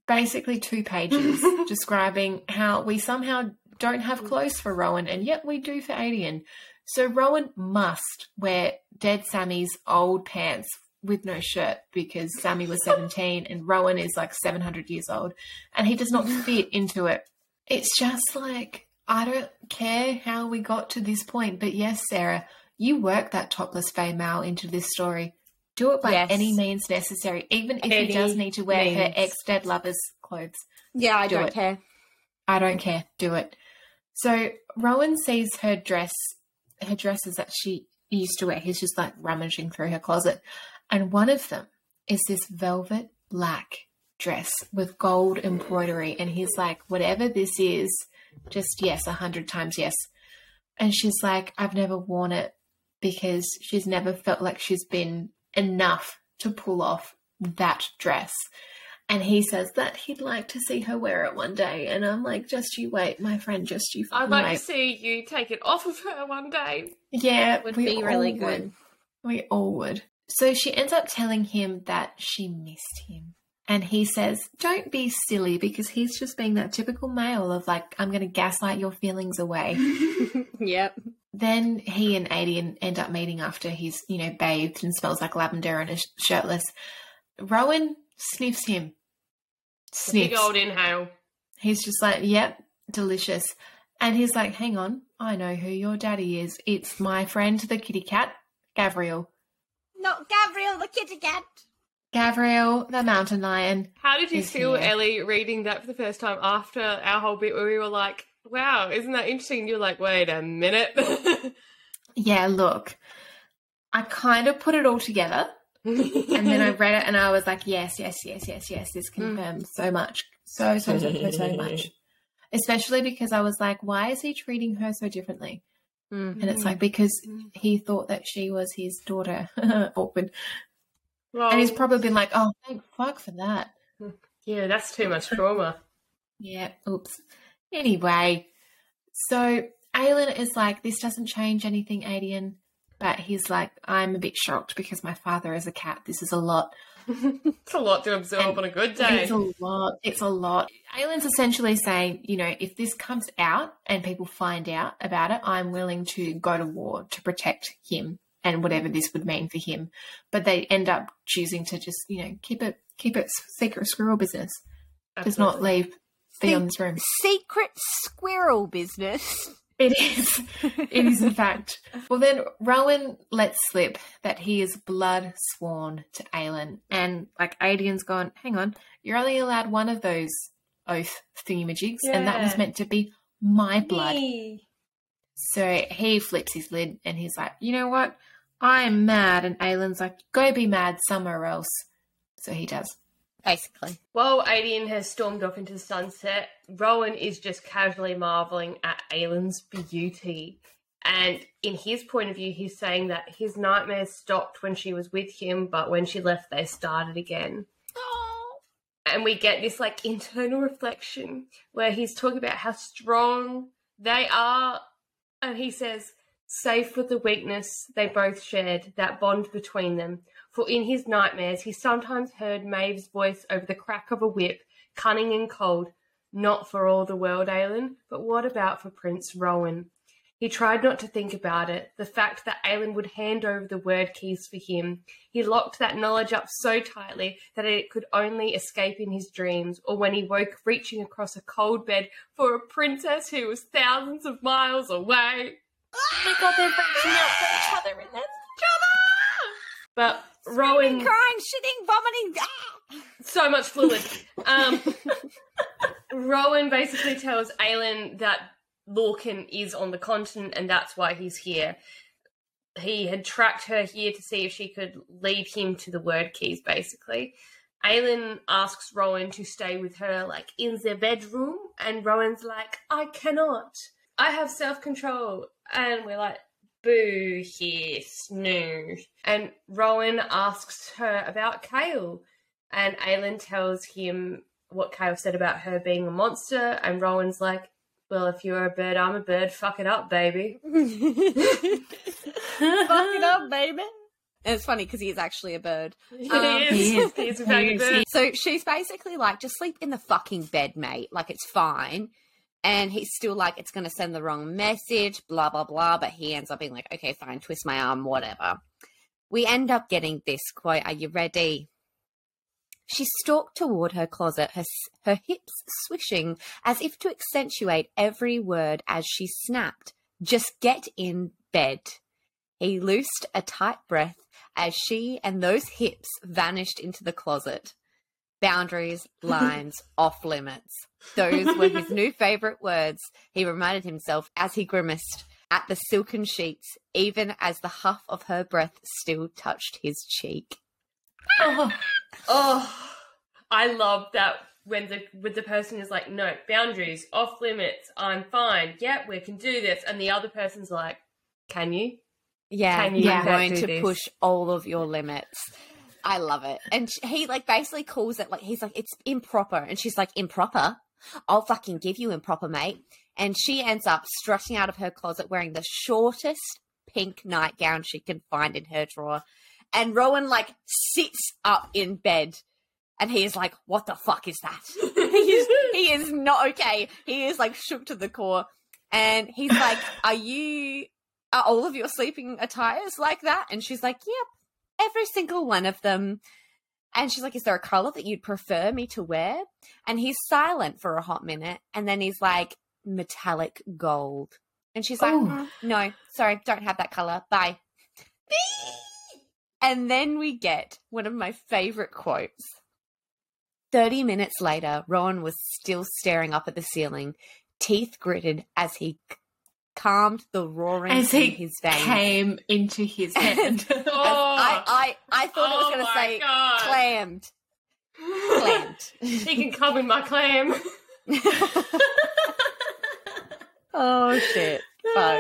basically 2 pages describing how we somehow don't have clothes for Rowan, and yet we do for Adian. So Rowan must wear dead Sammy's old pants with no shirt because Sammy was 17 and Rowan is like 700 years old, and he does not fit into it. It's just like, I don't care how we got to this point, but yes, Sarah, you work that topless female into this story. Do it by any means necessary, even if he does need to wear her ex-dead lover's clothes. Yeah, I don't care. I don't care. Do it. So Rowan sees her dresses that she used to wear. He's just like rummaging through her closet. And one of them is this velvet black dress with gold embroidery. And he's like, whatever this is, just yes, 100 times yes. And she's like, I've never worn it because she's never felt like she's been enough to pull off that dress. And he says that he'd like to see her wear it one day. And I'm like, just you wait, my friend, just you I'd like wait. to see you take it off of her one day. Yeah, Would be really would. good. We all would. So she ends up telling him that she missed him. And he says, don't be silly, because he's just being that typical male of like, I'm going to gaslight your feelings away. Yep. Then he and Adian end up meeting after he's, bathed and smells like lavender and is shirtless. Rowan sniffs him. Sniffs. Big old inhale. He's just like, yep, delicious. And he's like, hang on, I know who your daddy is. It's my friend, the kitty cat, Gavriel. Not Gabriel, the kitty cat. Gavriel, the mountain lion. How did you is feel, here. Ellie, reading that for the first time after our whole bit where we were like, wow, isn't that interesting? And you're like, wait a minute. Yeah, look, I kind of put it all together. And then I read it and I was like, yes, this confirms so much. So much. Especially because I was like, why is he treating her so differently? And it's like, because he thought that she was his daughter. Awkward. Well, And he's probably been like, oh, thank fuck for that. yeah, that's too much trauma. Yeah, oops. Anyway, so Aelin is like, this doesn't change anything, Adian. But he's like, I'm a bit shocked because my father is a cat. This is a lot. It's a lot to absorb on a good day. It's a lot. Aelin's essentially saying, if this comes out and people find out about it, I'm willing to go to war to protect him and whatever this would mean for him. But they end up choosing to just, keep it secret squirrel business. Does not leave beyond this room. Secret squirrel business. It is. It is, in fact. Well, then Rowan lets slip that he is blood sworn to Aelin. And, Adian's gone, hang on, you're only allowed one of those oath thingamajigs, and that was meant to be my blood. Me. So he flips his lid, and he's like, you know what? I'm mad. And Aelin's like, go be mad somewhere else. So he does. Basically. While Adian has stormed off into the sunset, Rowan is just casually marvelling at Aelin's beauty. And in his point of view, he's saying that his nightmares stopped when she was with him, but when she left, they started again. Oh. And we get this internal reflection where he's talking about how strong they are. And he says, save for the weakness they both shared, that bond between them. For in his nightmares, he sometimes heard Maeve's voice over the crack of a whip, cunning and cold. Not for all the world, Aelin, but what about for Prince Rowan? He tried not to think about it, the fact that Aelin would hand over the word keys for him. He locked that knowledge up so tightly that it could only escape in his dreams, or when he woke reaching across a cold bed for a princess who was thousands of miles away. Oh my God, they're reaching out for each other in this. But Rowan... Crying, shitting, vomiting. Ah! So much fluid. Rowan basically tells Aelin that Lorcan is on the continent and that's why he's here. He had tracked her here to see if she could lead him to the word keys, basically. Aelin asks Rowan to stay with her, in the bedroom, and Rowan's like, I cannot. I have self-control. And we're like, boo, hiss, no. And Rowan asks her about Kale. And Aelin tells him what Kale said about her being a monster. And Rowan's like, well, if you're a bird, I'm a bird. Fuck it up, baby. Fuck it up, baby. And it's funny because he is actually a bird. He is. He's a very good bird. So she's basically like, just sleep in the fucking bed, mate. Like, it's fine. And he's still like, it's going to send the wrong message, blah, blah, blah. But he ends up being like, okay, fine, twist my arm, whatever. We end up getting this quote. Are you ready? She stalked toward her closet, her hips swishing as if to accentuate every word as she snapped, "Just get in bed." He loosed a tight breath as she and those hips vanished into the closet. Boundaries, lines, off limits. Those were his new favourite words, he reminded himself as he grimaced at the silken sheets, even as the huff of her breath still touched his cheek. Oh, I love that when the person is like, no, boundaries, off limits, I'm fine. Yep, we can do this. And the other person's like, can you? Yeah, Can you I'm going do to this? push all of your limits. I love it. And he like basically calls it like, he's like, it's improper. And she's like, improper? I'll fucking give you improper, mate. And she ends up strutting out of her closet wearing the shortest pink nightgown she can find in her drawer. And Rowan like sits up in bed and he is like, what the fuck is that? he is not okay. He is like shook to the core. And he's like, are all of your sleeping attires like that? And she's like, yep, every single one of them. And she's like, is there a colour that you'd prefer me to wear? And he's silent for a hot minute. And then he's like, metallic gold. And she's like, no, sorry, don't have that colour. Bye. And then we get one of my favourite quotes. 30 minutes later, Rowan was still staring up at the ceiling, teeth gritted as he calmed the roaring in his veins. Came into his head. I thought it was going to say God. clammed. Clammed. He can come in my clam. Oh, shit. Fuck.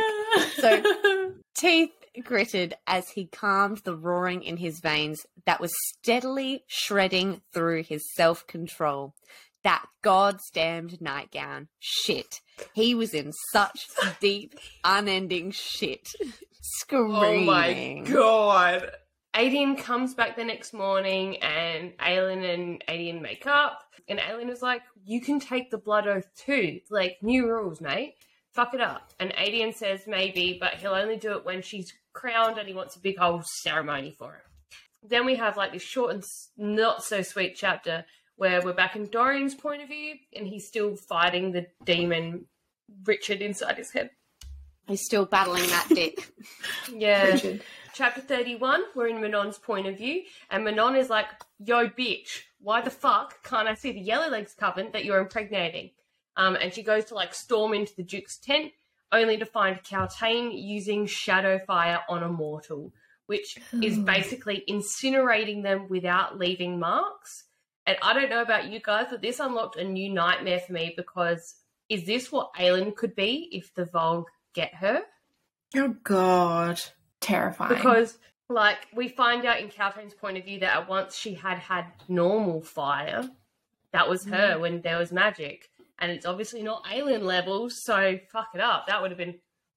So, teeth gritted as he calmed the roaring in his veins that was steadily shredding through his self-control. That goddamned nightgown. Shit. He was in such deep, unending shit. Screaming. Oh my God. Aiden comes back the next morning and Aelin and Aiden make up. And Aelin is like, you can take the blood oath too. Like, new rules, mate. Fuck it up. And Aiden says maybe, but he'll only do it when she's crowned and he wants a big old ceremony for it. Then we have like this short and not so sweet chapter where we're back in Dorian's point of view and he's still fighting the demon Richard inside his head. He's still battling that dick. Yeah. Richard. Chapter 31, we're in Manon's point of view, and Manon is like, yo, bitch, why the fuck can't I see the Yellowlegs coven that you're impregnating? And she goes to, like, storm into the Duke's tent, only to find Kaltain using shadow fire on a mortal, which is basically incinerating them without leaving marks. And I don't know about you guys, but this unlocked a new nightmare for me because is this what Aelin could be if the Volg get her? Oh, God. Terrifying. Because, like, we find out in Kaltain's point of view that at once she had normal fire. That was her when there was magic. And it's obviously not alien levels, so fuck it up. That would have been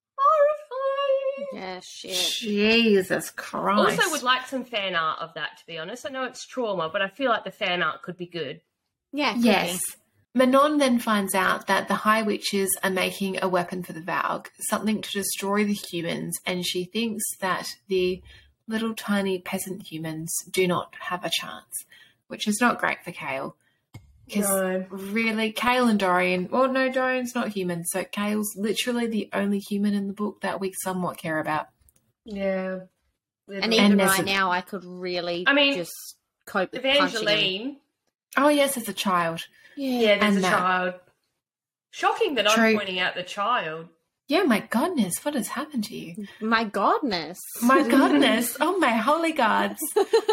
horrifying. Yeah, shit. Jesus Christ. Also would like some fan art of that, to be honest. I know it's trauma, but I feel like the fan art could be good. Yeah, could Yes. Manon then finds out that the High Witches are making a weapon for the Valg, something to destroy the humans, and she thinks that the little tiny peasant humans do not have a chance, which is not great for Kale. Because really, Kale and Dorian, well, no, Dorian's not human, so Kale's literally the only human in the book that we somewhat care about. Yeah. And even And right there's now, I could really just cope with punching him. Evangeline. Oh, yes, as a child. Yeah, there's And a that. child. Shocking that True. I'm pointing out the child. Yeah, my goodness, what has happened to you? My godness. My goodness. Oh, my holy gods.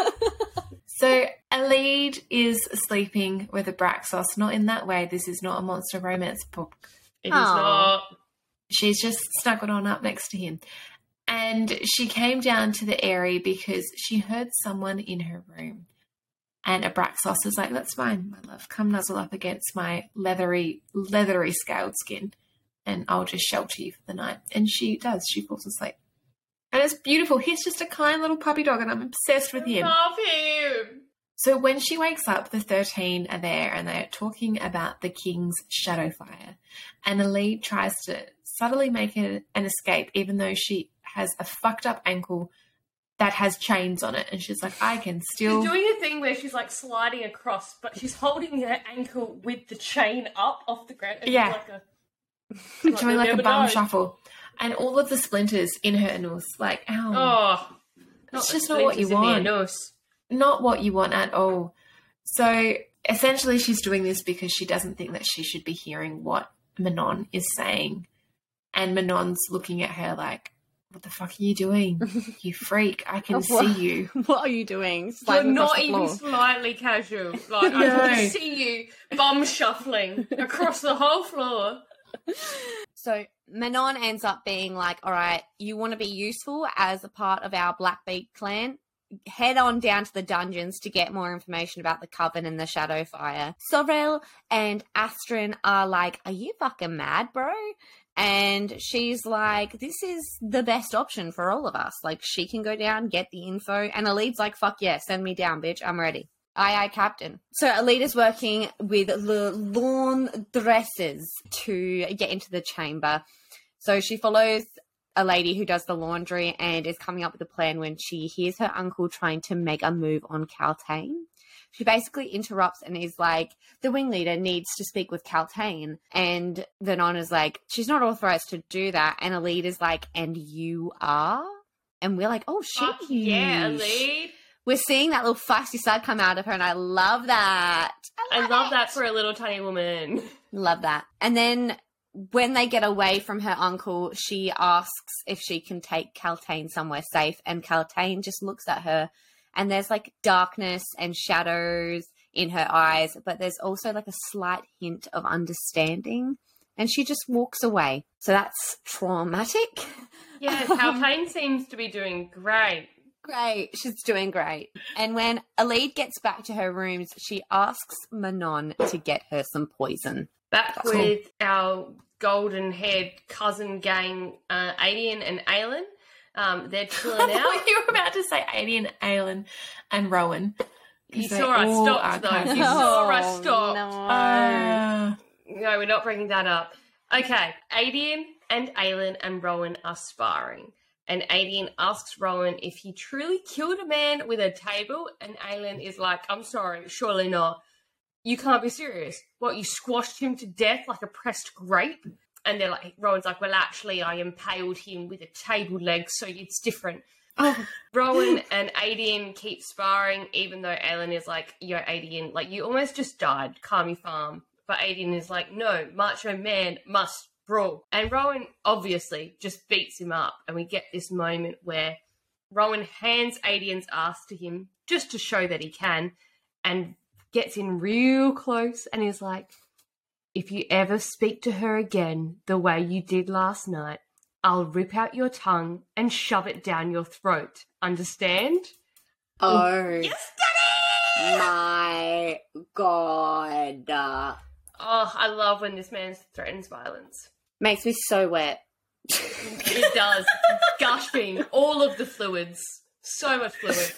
So, Alide is sleeping with Abraxos. Not in that way. This is not a monster romance book. It is not. She's just snuggled on up next to him. And she came down to the Eyrie because she heard someone in her room. And Abraxos is like, that's fine, my love. Come nuzzle up against my leathery scaled skin and I'll just shelter you for the night. And she does. She falls asleep. And it's beautiful. He's just a kind little puppy dog and I'm obsessed with him. Love him. So when she wakes up, the 13 are there and they're talking about the king's shadow fire. And Elide tries to subtly make an escape, even though she has a fucked up ankle that has chains on it. And she's like, I can still... She's doing a thing where she's like sliding across, but she's holding her ankle with the chain up off the ground. Yeah. Doing like a bum know. shuffle. And all of the splinters in her nose, like, ow. Oh. It's just not what you want. Not what you want at all. So essentially she's doing this because she doesn't think that she should be hearing what Manon is saying. And Manon's looking at her like, what the fuck are you doing? You freak. I can see you. What are you doing? You're Sliding across not the even floor. slightly casual. Like, I No. can see you bum shuffling across the whole floor. So Manon ends up being like, all right, you want to be useful as a part of our Blackbeak clan? Head on down to the dungeons to get more information about the Coven and the Shadowfire. Sorel and Astrid are like, are you fucking mad, bro? And she's like, this is the best option for all of us. Like, she can go down, get the info. And Elide's like, fuck yeah, send me down, bitch. I'm ready. Aye, Captain. So Elide is working with the laundresses to get into the chamber. So she follows a lady who does the laundry and is coming up with a plan when she hears her uncle trying to make a move on Kaltain. She basically interrupts and is like, the wing leader needs to speak with Kaltain. And Vernon is like, she's not authorized to do that. And Elide is like, and you are? And we're like, oh, shit. Fuck yeah, Elide. We're seeing that little feisty side come out of her, and I love that. I love that for a little tiny woman. Love that. And then when they get away from her uncle, she asks if she can take Kaltain somewhere safe, and Kaltain just looks at her, and there's like darkness and shadows in her eyes, but there's also like a slight hint of understanding, and she just walks away. So that's traumatic. Yeah, Kaltain seems to be doing great. Great. She's doing great. And when Elide gets back to her rooms, she asks Manon to get her some poison. Back with our golden-haired cousin gang, Aedion and Aelin. They're chilling I out. thought you were about to say Aedion, Aelin, and Rowan. You saw I stopped, though. You saw I stopped. No, we're not bringing that up. Okay, Aedion and Aelin and Rowan are sparring. And Aedion asks Rowan if he truly killed a man with a table, and Aelin is like, I'm sorry, surely not. You can't be serious. What, you squashed him to death like a pressed grape? And they're like, Rowan's like, well, actually, I impaled him with a table leg, so it's different. Rowan and Aedion keep sparring, even though Aelin is like, yo, Aedion, like, you almost just died, calm your farm. But Aedion is like, no, macho man must brawl. And Rowan obviously just beats him up, and we get this moment where Rowan hands Aedion's ass to him just to show that he can, and gets in real close and is like, if you ever speak to her again the way you did last night, I'll rip out your tongue and shove it down your throat. Understand? Oh. Yes, Daddy! My God. Oh, I love when this man threatens violence. Makes me so wet. It does. Gushing. All of the fluids. So much fluid.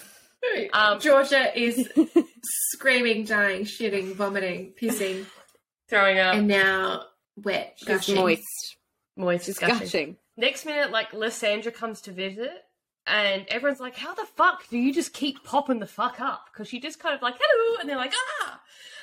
Georgia is screaming, dying, shitting, vomiting, pissing, Throwing up. and now wet, She's gushing. moist. Moist. She's Gushing. gushing. Next minute, like, Lysandra comes to visit, and everyone's like, how the fuck do you just keep popping the fuck up? Because she just kind of like, hello, and they're like, ah!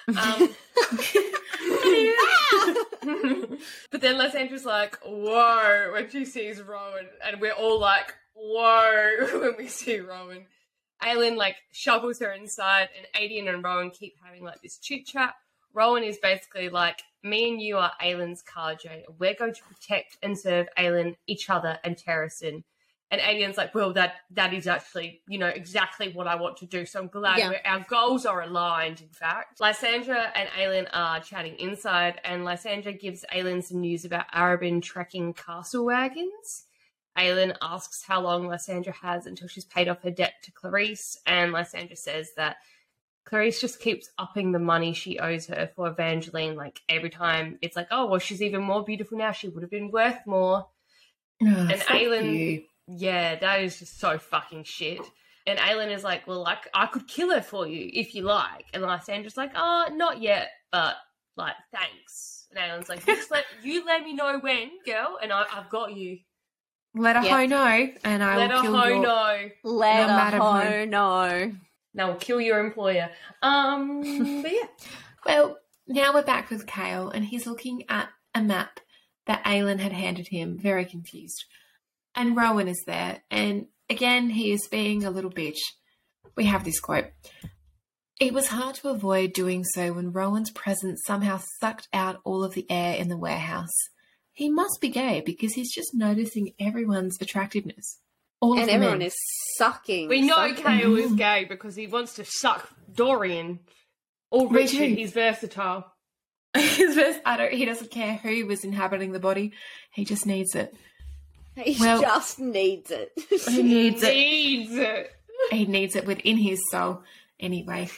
But then Lysandra's like, whoa, when she sees Rowan, and we're all like, whoa, when we see Rowan. Aelin, like, shovels her inside, and Aedion and Rowan keep having, like, this chit-chat. Rowan is basically like, me and you are Aelin's Karjay. We're going to protect and serve Aelin, each other, and Terrasin. And Aedion's like, well, that is actually, you know, exactly what I want to do. So I'm glad our goals are aligned, in fact. Lysandra and Aelin are chatting inside, and Lysandra gives Aelin some news about Arabin trekking castle wagons. Aelin asks how long Lysandra has until she's paid off her debt to Clarisse, and Lysandra says that Clarisse just keeps upping the money she owes her for Evangeline. Like, every time it's like, oh, well, she's even more beautiful now. She would have been worth more. Oh, And fuck Aelin- you. yeah, that is just so fucking shit. And Aelin is like, well, like, I could kill her for you if you like. And Lysandra's like, oh, not yet, but, like, thanks. And Aelin's like, you let me know when, girl, and I've got you. Let a hoe know, and I will kill your... Let a hoe know. Now we'll kill your employer. But yeah. Well, now we're back with Chaol, and he's looking at a map that Aelin had handed him, very confused. And Rowan is there, and again, he is being a little bitch. We have this quote. It was hard to avoid doing so when Rowan's presence somehow sucked out all of the air in the warehouse. He must be gay because he's just noticing everyone's attractiveness. And everyone is sucking. We know Chaol is gay because he wants to suck Dorian. Or Richard, he's versatile. He doesn't care who was inhabiting the body. He just needs it. He just needs it. He needs it. He needs it within his soul. Anyway.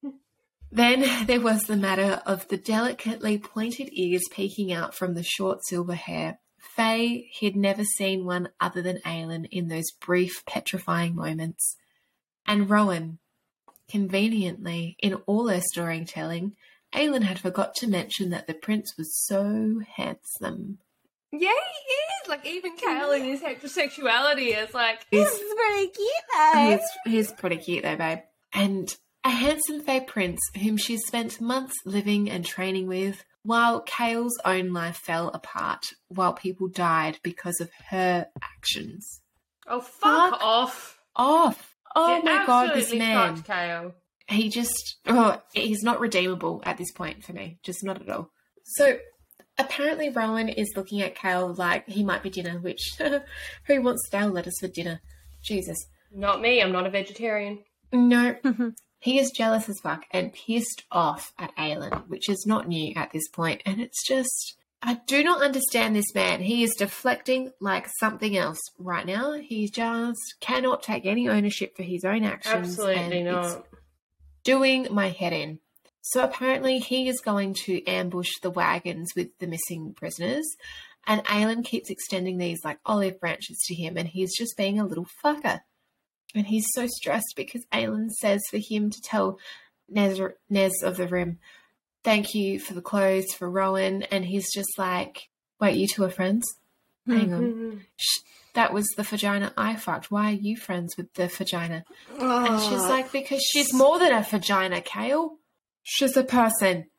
Then there was the matter of the delicately pointed ears peeking out from the short silver hair. Faye, he'd never seen one other than Aelin in those brief, petrifying moments. And Rowan, conveniently, in all her storytelling, Aelin had forgot to mention that the prince was so handsome. Yeah, he is. Like, even Chaol in his heterosexuality is like, this is pretty cute, though. He's pretty cute, though, babe. And a handsome Fae prince whom she spent months living and training with, while Chaol's own life fell apart, while people died because of her actions. Oh, fuck off. Oh, my God, this man. Fucked Chaol. He just, he's not redeemable at this point for me. Just not at all. So, apparently Rowan is looking at Chaol like he might be dinner, which, who wants stale lettuce for dinner? Jesus. Not me, I'm not a vegetarian. No. He is jealous as fuck and pissed off at Aelin, which is not new at this point. And it's just, I do not understand this man. He is deflecting like something else right now. He just cannot take any ownership for his own actions. Absolutely not. It's doing my head in. So apparently he is going to ambush the wagons with the missing prisoners. And Aelin keeps extending these like olive branches to him, and he's just being a little fucker. And he's so stressed because Aelin says for him to tell Nez of the Rim, thank you for the clothes for Rowan. And he's just like, wait, you two are friends? Hang on. That was the vagina I fucked. Why are you friends with the vagina? Oh. And she's like, because she's more than a vagina, Chaol. She's a person.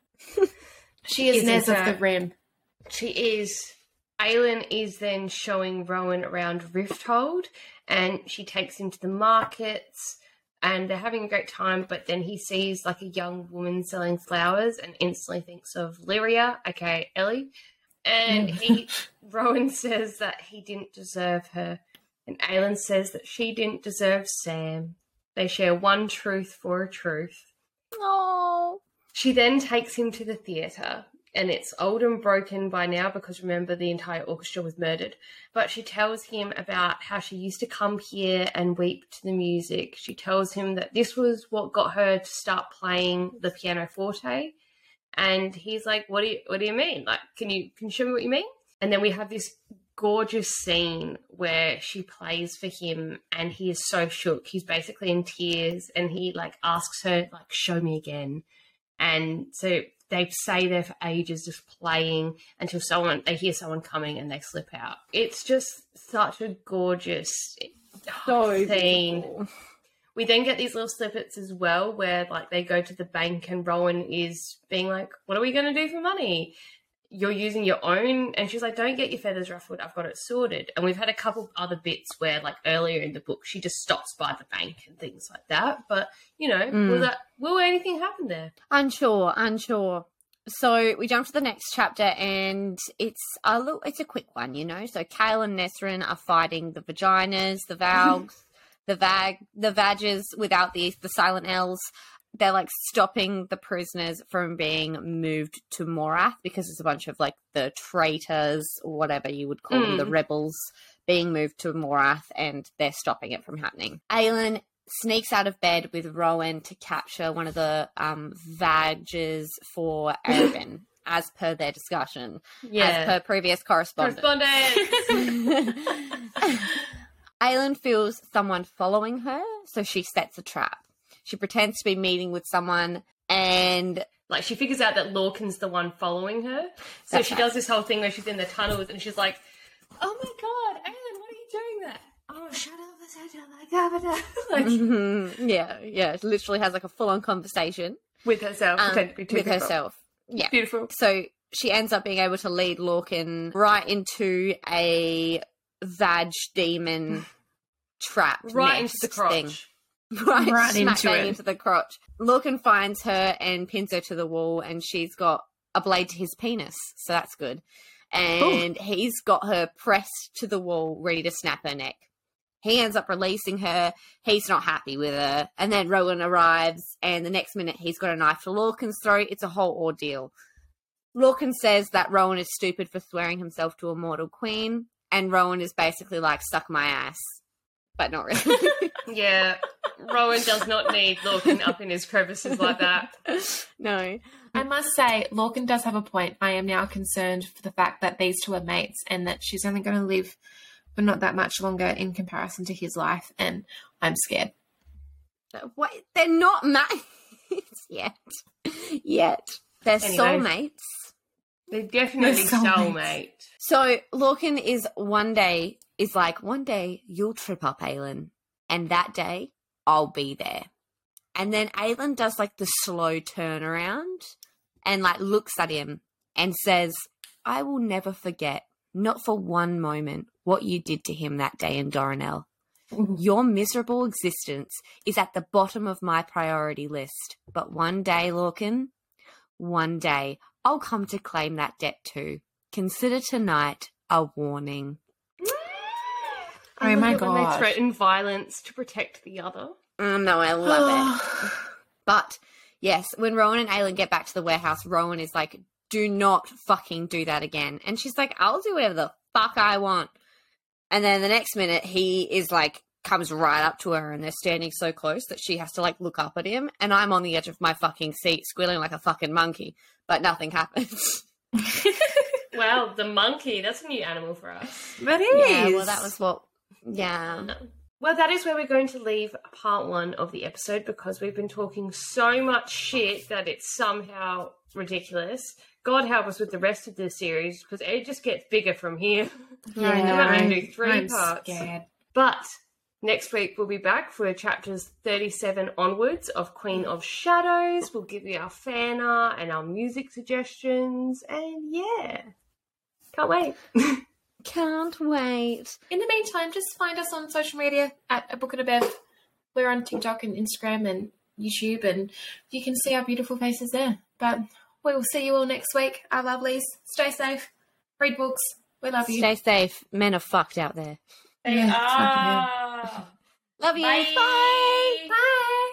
She is Nez of the Rim. She is. Aelin is then showing Rowan around Rifthold, and she takes him to the markets, and they're having a great time, but then he sees like a young woman selling flowers and instantly thinks of Lyria, aka Ellie, and Rowan says that he didn't deserve her, and Aelin says that she didn't deserve Sam. They share one truth for a truth. Oh. She then takes him to the theatre, and it's old and broken by now because, remember, the entire orchestra was murdered. But she tells him about how she used to come here and weep to the music. She tells him that this was what got her to start playing the pianoforte. And he's like, what do you mean? Like, can you show me what you mean? And then we have this gorgeous scene where she plays for him and he is so shook. He's basically in tears and he like asks her, like, show me again. And so they stay there for ages just playing until they hear someone coming and they slip out. It's just such a gorgeous scene. Beautiful. We then get these little snippets as well where like they go to the bank and Rowan is being like, what are we going to do for money? You're using your own. And she's like, don't get your feathers ruffled. I've got it sorted. And we've had a couple other bits where like earlier in the book, she just stops by the bank and things like that. But, you know, will anything happen there? Unsure. So we jump to the next chapter and it's a quick one, you know. So Chaol and Nesryn are fighting the vaginas, the Valgs, the Vages without the silent L's. They're like stopping the prisoners from being moved to Morath because there's a bunch of like the traitors or whatever you would call them, the rebels being moved to Morath, and they're stopping it from happening. Aelin sneaks out of bed with Rowan to capture one of the Vages for Arobynn, as per their discussion, as per previous correspondence. Aelin feels someone following her, so she sets a trap. She pretends to be meeting with someone and... Like, she figures out that Lorcan's the one following her. So That's she right. does this whole thing where she's in the tunnels and she's like, oh my God, Aelin, what are you doing there? Oh, shut up, like, yeah. It literally has like a full-on conversation with herself. pretend to be two with people. herself. Yeah. Beautiful. So she ends up being able to lead Lorcan right into a vag demon trap. Right into the nest crotch. thing. Right smack into bang it. into the crotch. Lorcan finds her and pins her to the wall, and she's got a blade to his penis, so that's good. And he's got her pressed to the wall, ready to snap her neck. He ends up releasing her. He's not happy with her. And then Rowan arrives, and the next minute he's got a knife to Lorcan's throat. It's a whole ordeal. Lorcan says that Rowan is stupid for swearing himself to a mortal queen, and Rowan is basically like, suck my ass. But not really. Yeah, Rowan does not need Lorcan up in his crevices like that. No. I must say, Lorcan does have a point. I am now concerned for the fact that these two are mates and that she's only going to live for not that much longer in comparison to his life, and I'm scared. What? They're not mates yet. They're Anyway. soulmates. They're definitely They're soulmates. soulmate. So Lorcan is one day you'll trip up Aelin, and that day I'll be there. And then Aelin does like the slow turnaround and like looks at him and says, I will never forget, not for one moment, what you did to him that day in Doranel. Your miserable existence is at the bottom of my priority list. But one day, Lorcan, one day, I'll come to claim that debt too. Consider tonight a warning. Oh my When they God. threaten violence to protect the other. Oh, no, I love it. But, yes, when Rowan and Aelin get back to the warehouse, Rowan is like, do not fucking do that again. And she's like, I'll do whatever the fuck I want. And then the next minute, he is like, comes right up to her and they're standing so close that she has to like look up at him. And I'm on the edge of my fucking seat, squealing like a fucking monkey. But nothing happens. Wow, the monkey, that's a new animal for us. That is. Yeah, well, that was what... Yeah. No. Well, that is where we're going to leave part one of the episode because we've been talking so much shit that it's somehow ridiculous. God help us with the rest of the series because it just gets bigger from here. I We're know. going to do 3 I'm parts. scared. But next week we'll be back for chapters 37 onwards of Queen of Shadows. We'll give you our fan art and our music suggestions. And yeah, can't wait. Can't wait. In the meantime, just find us on social media at A Book and a Bev. We're on TikTok and Instagram and YouTube, and you can see our beautiful faces there. But we will see you all next week, our lovelies. Stay safe. Read books. We love you. Stay safe. Men are fucked out there. They Yeah, are. Love you. Bye. Bye. Bye.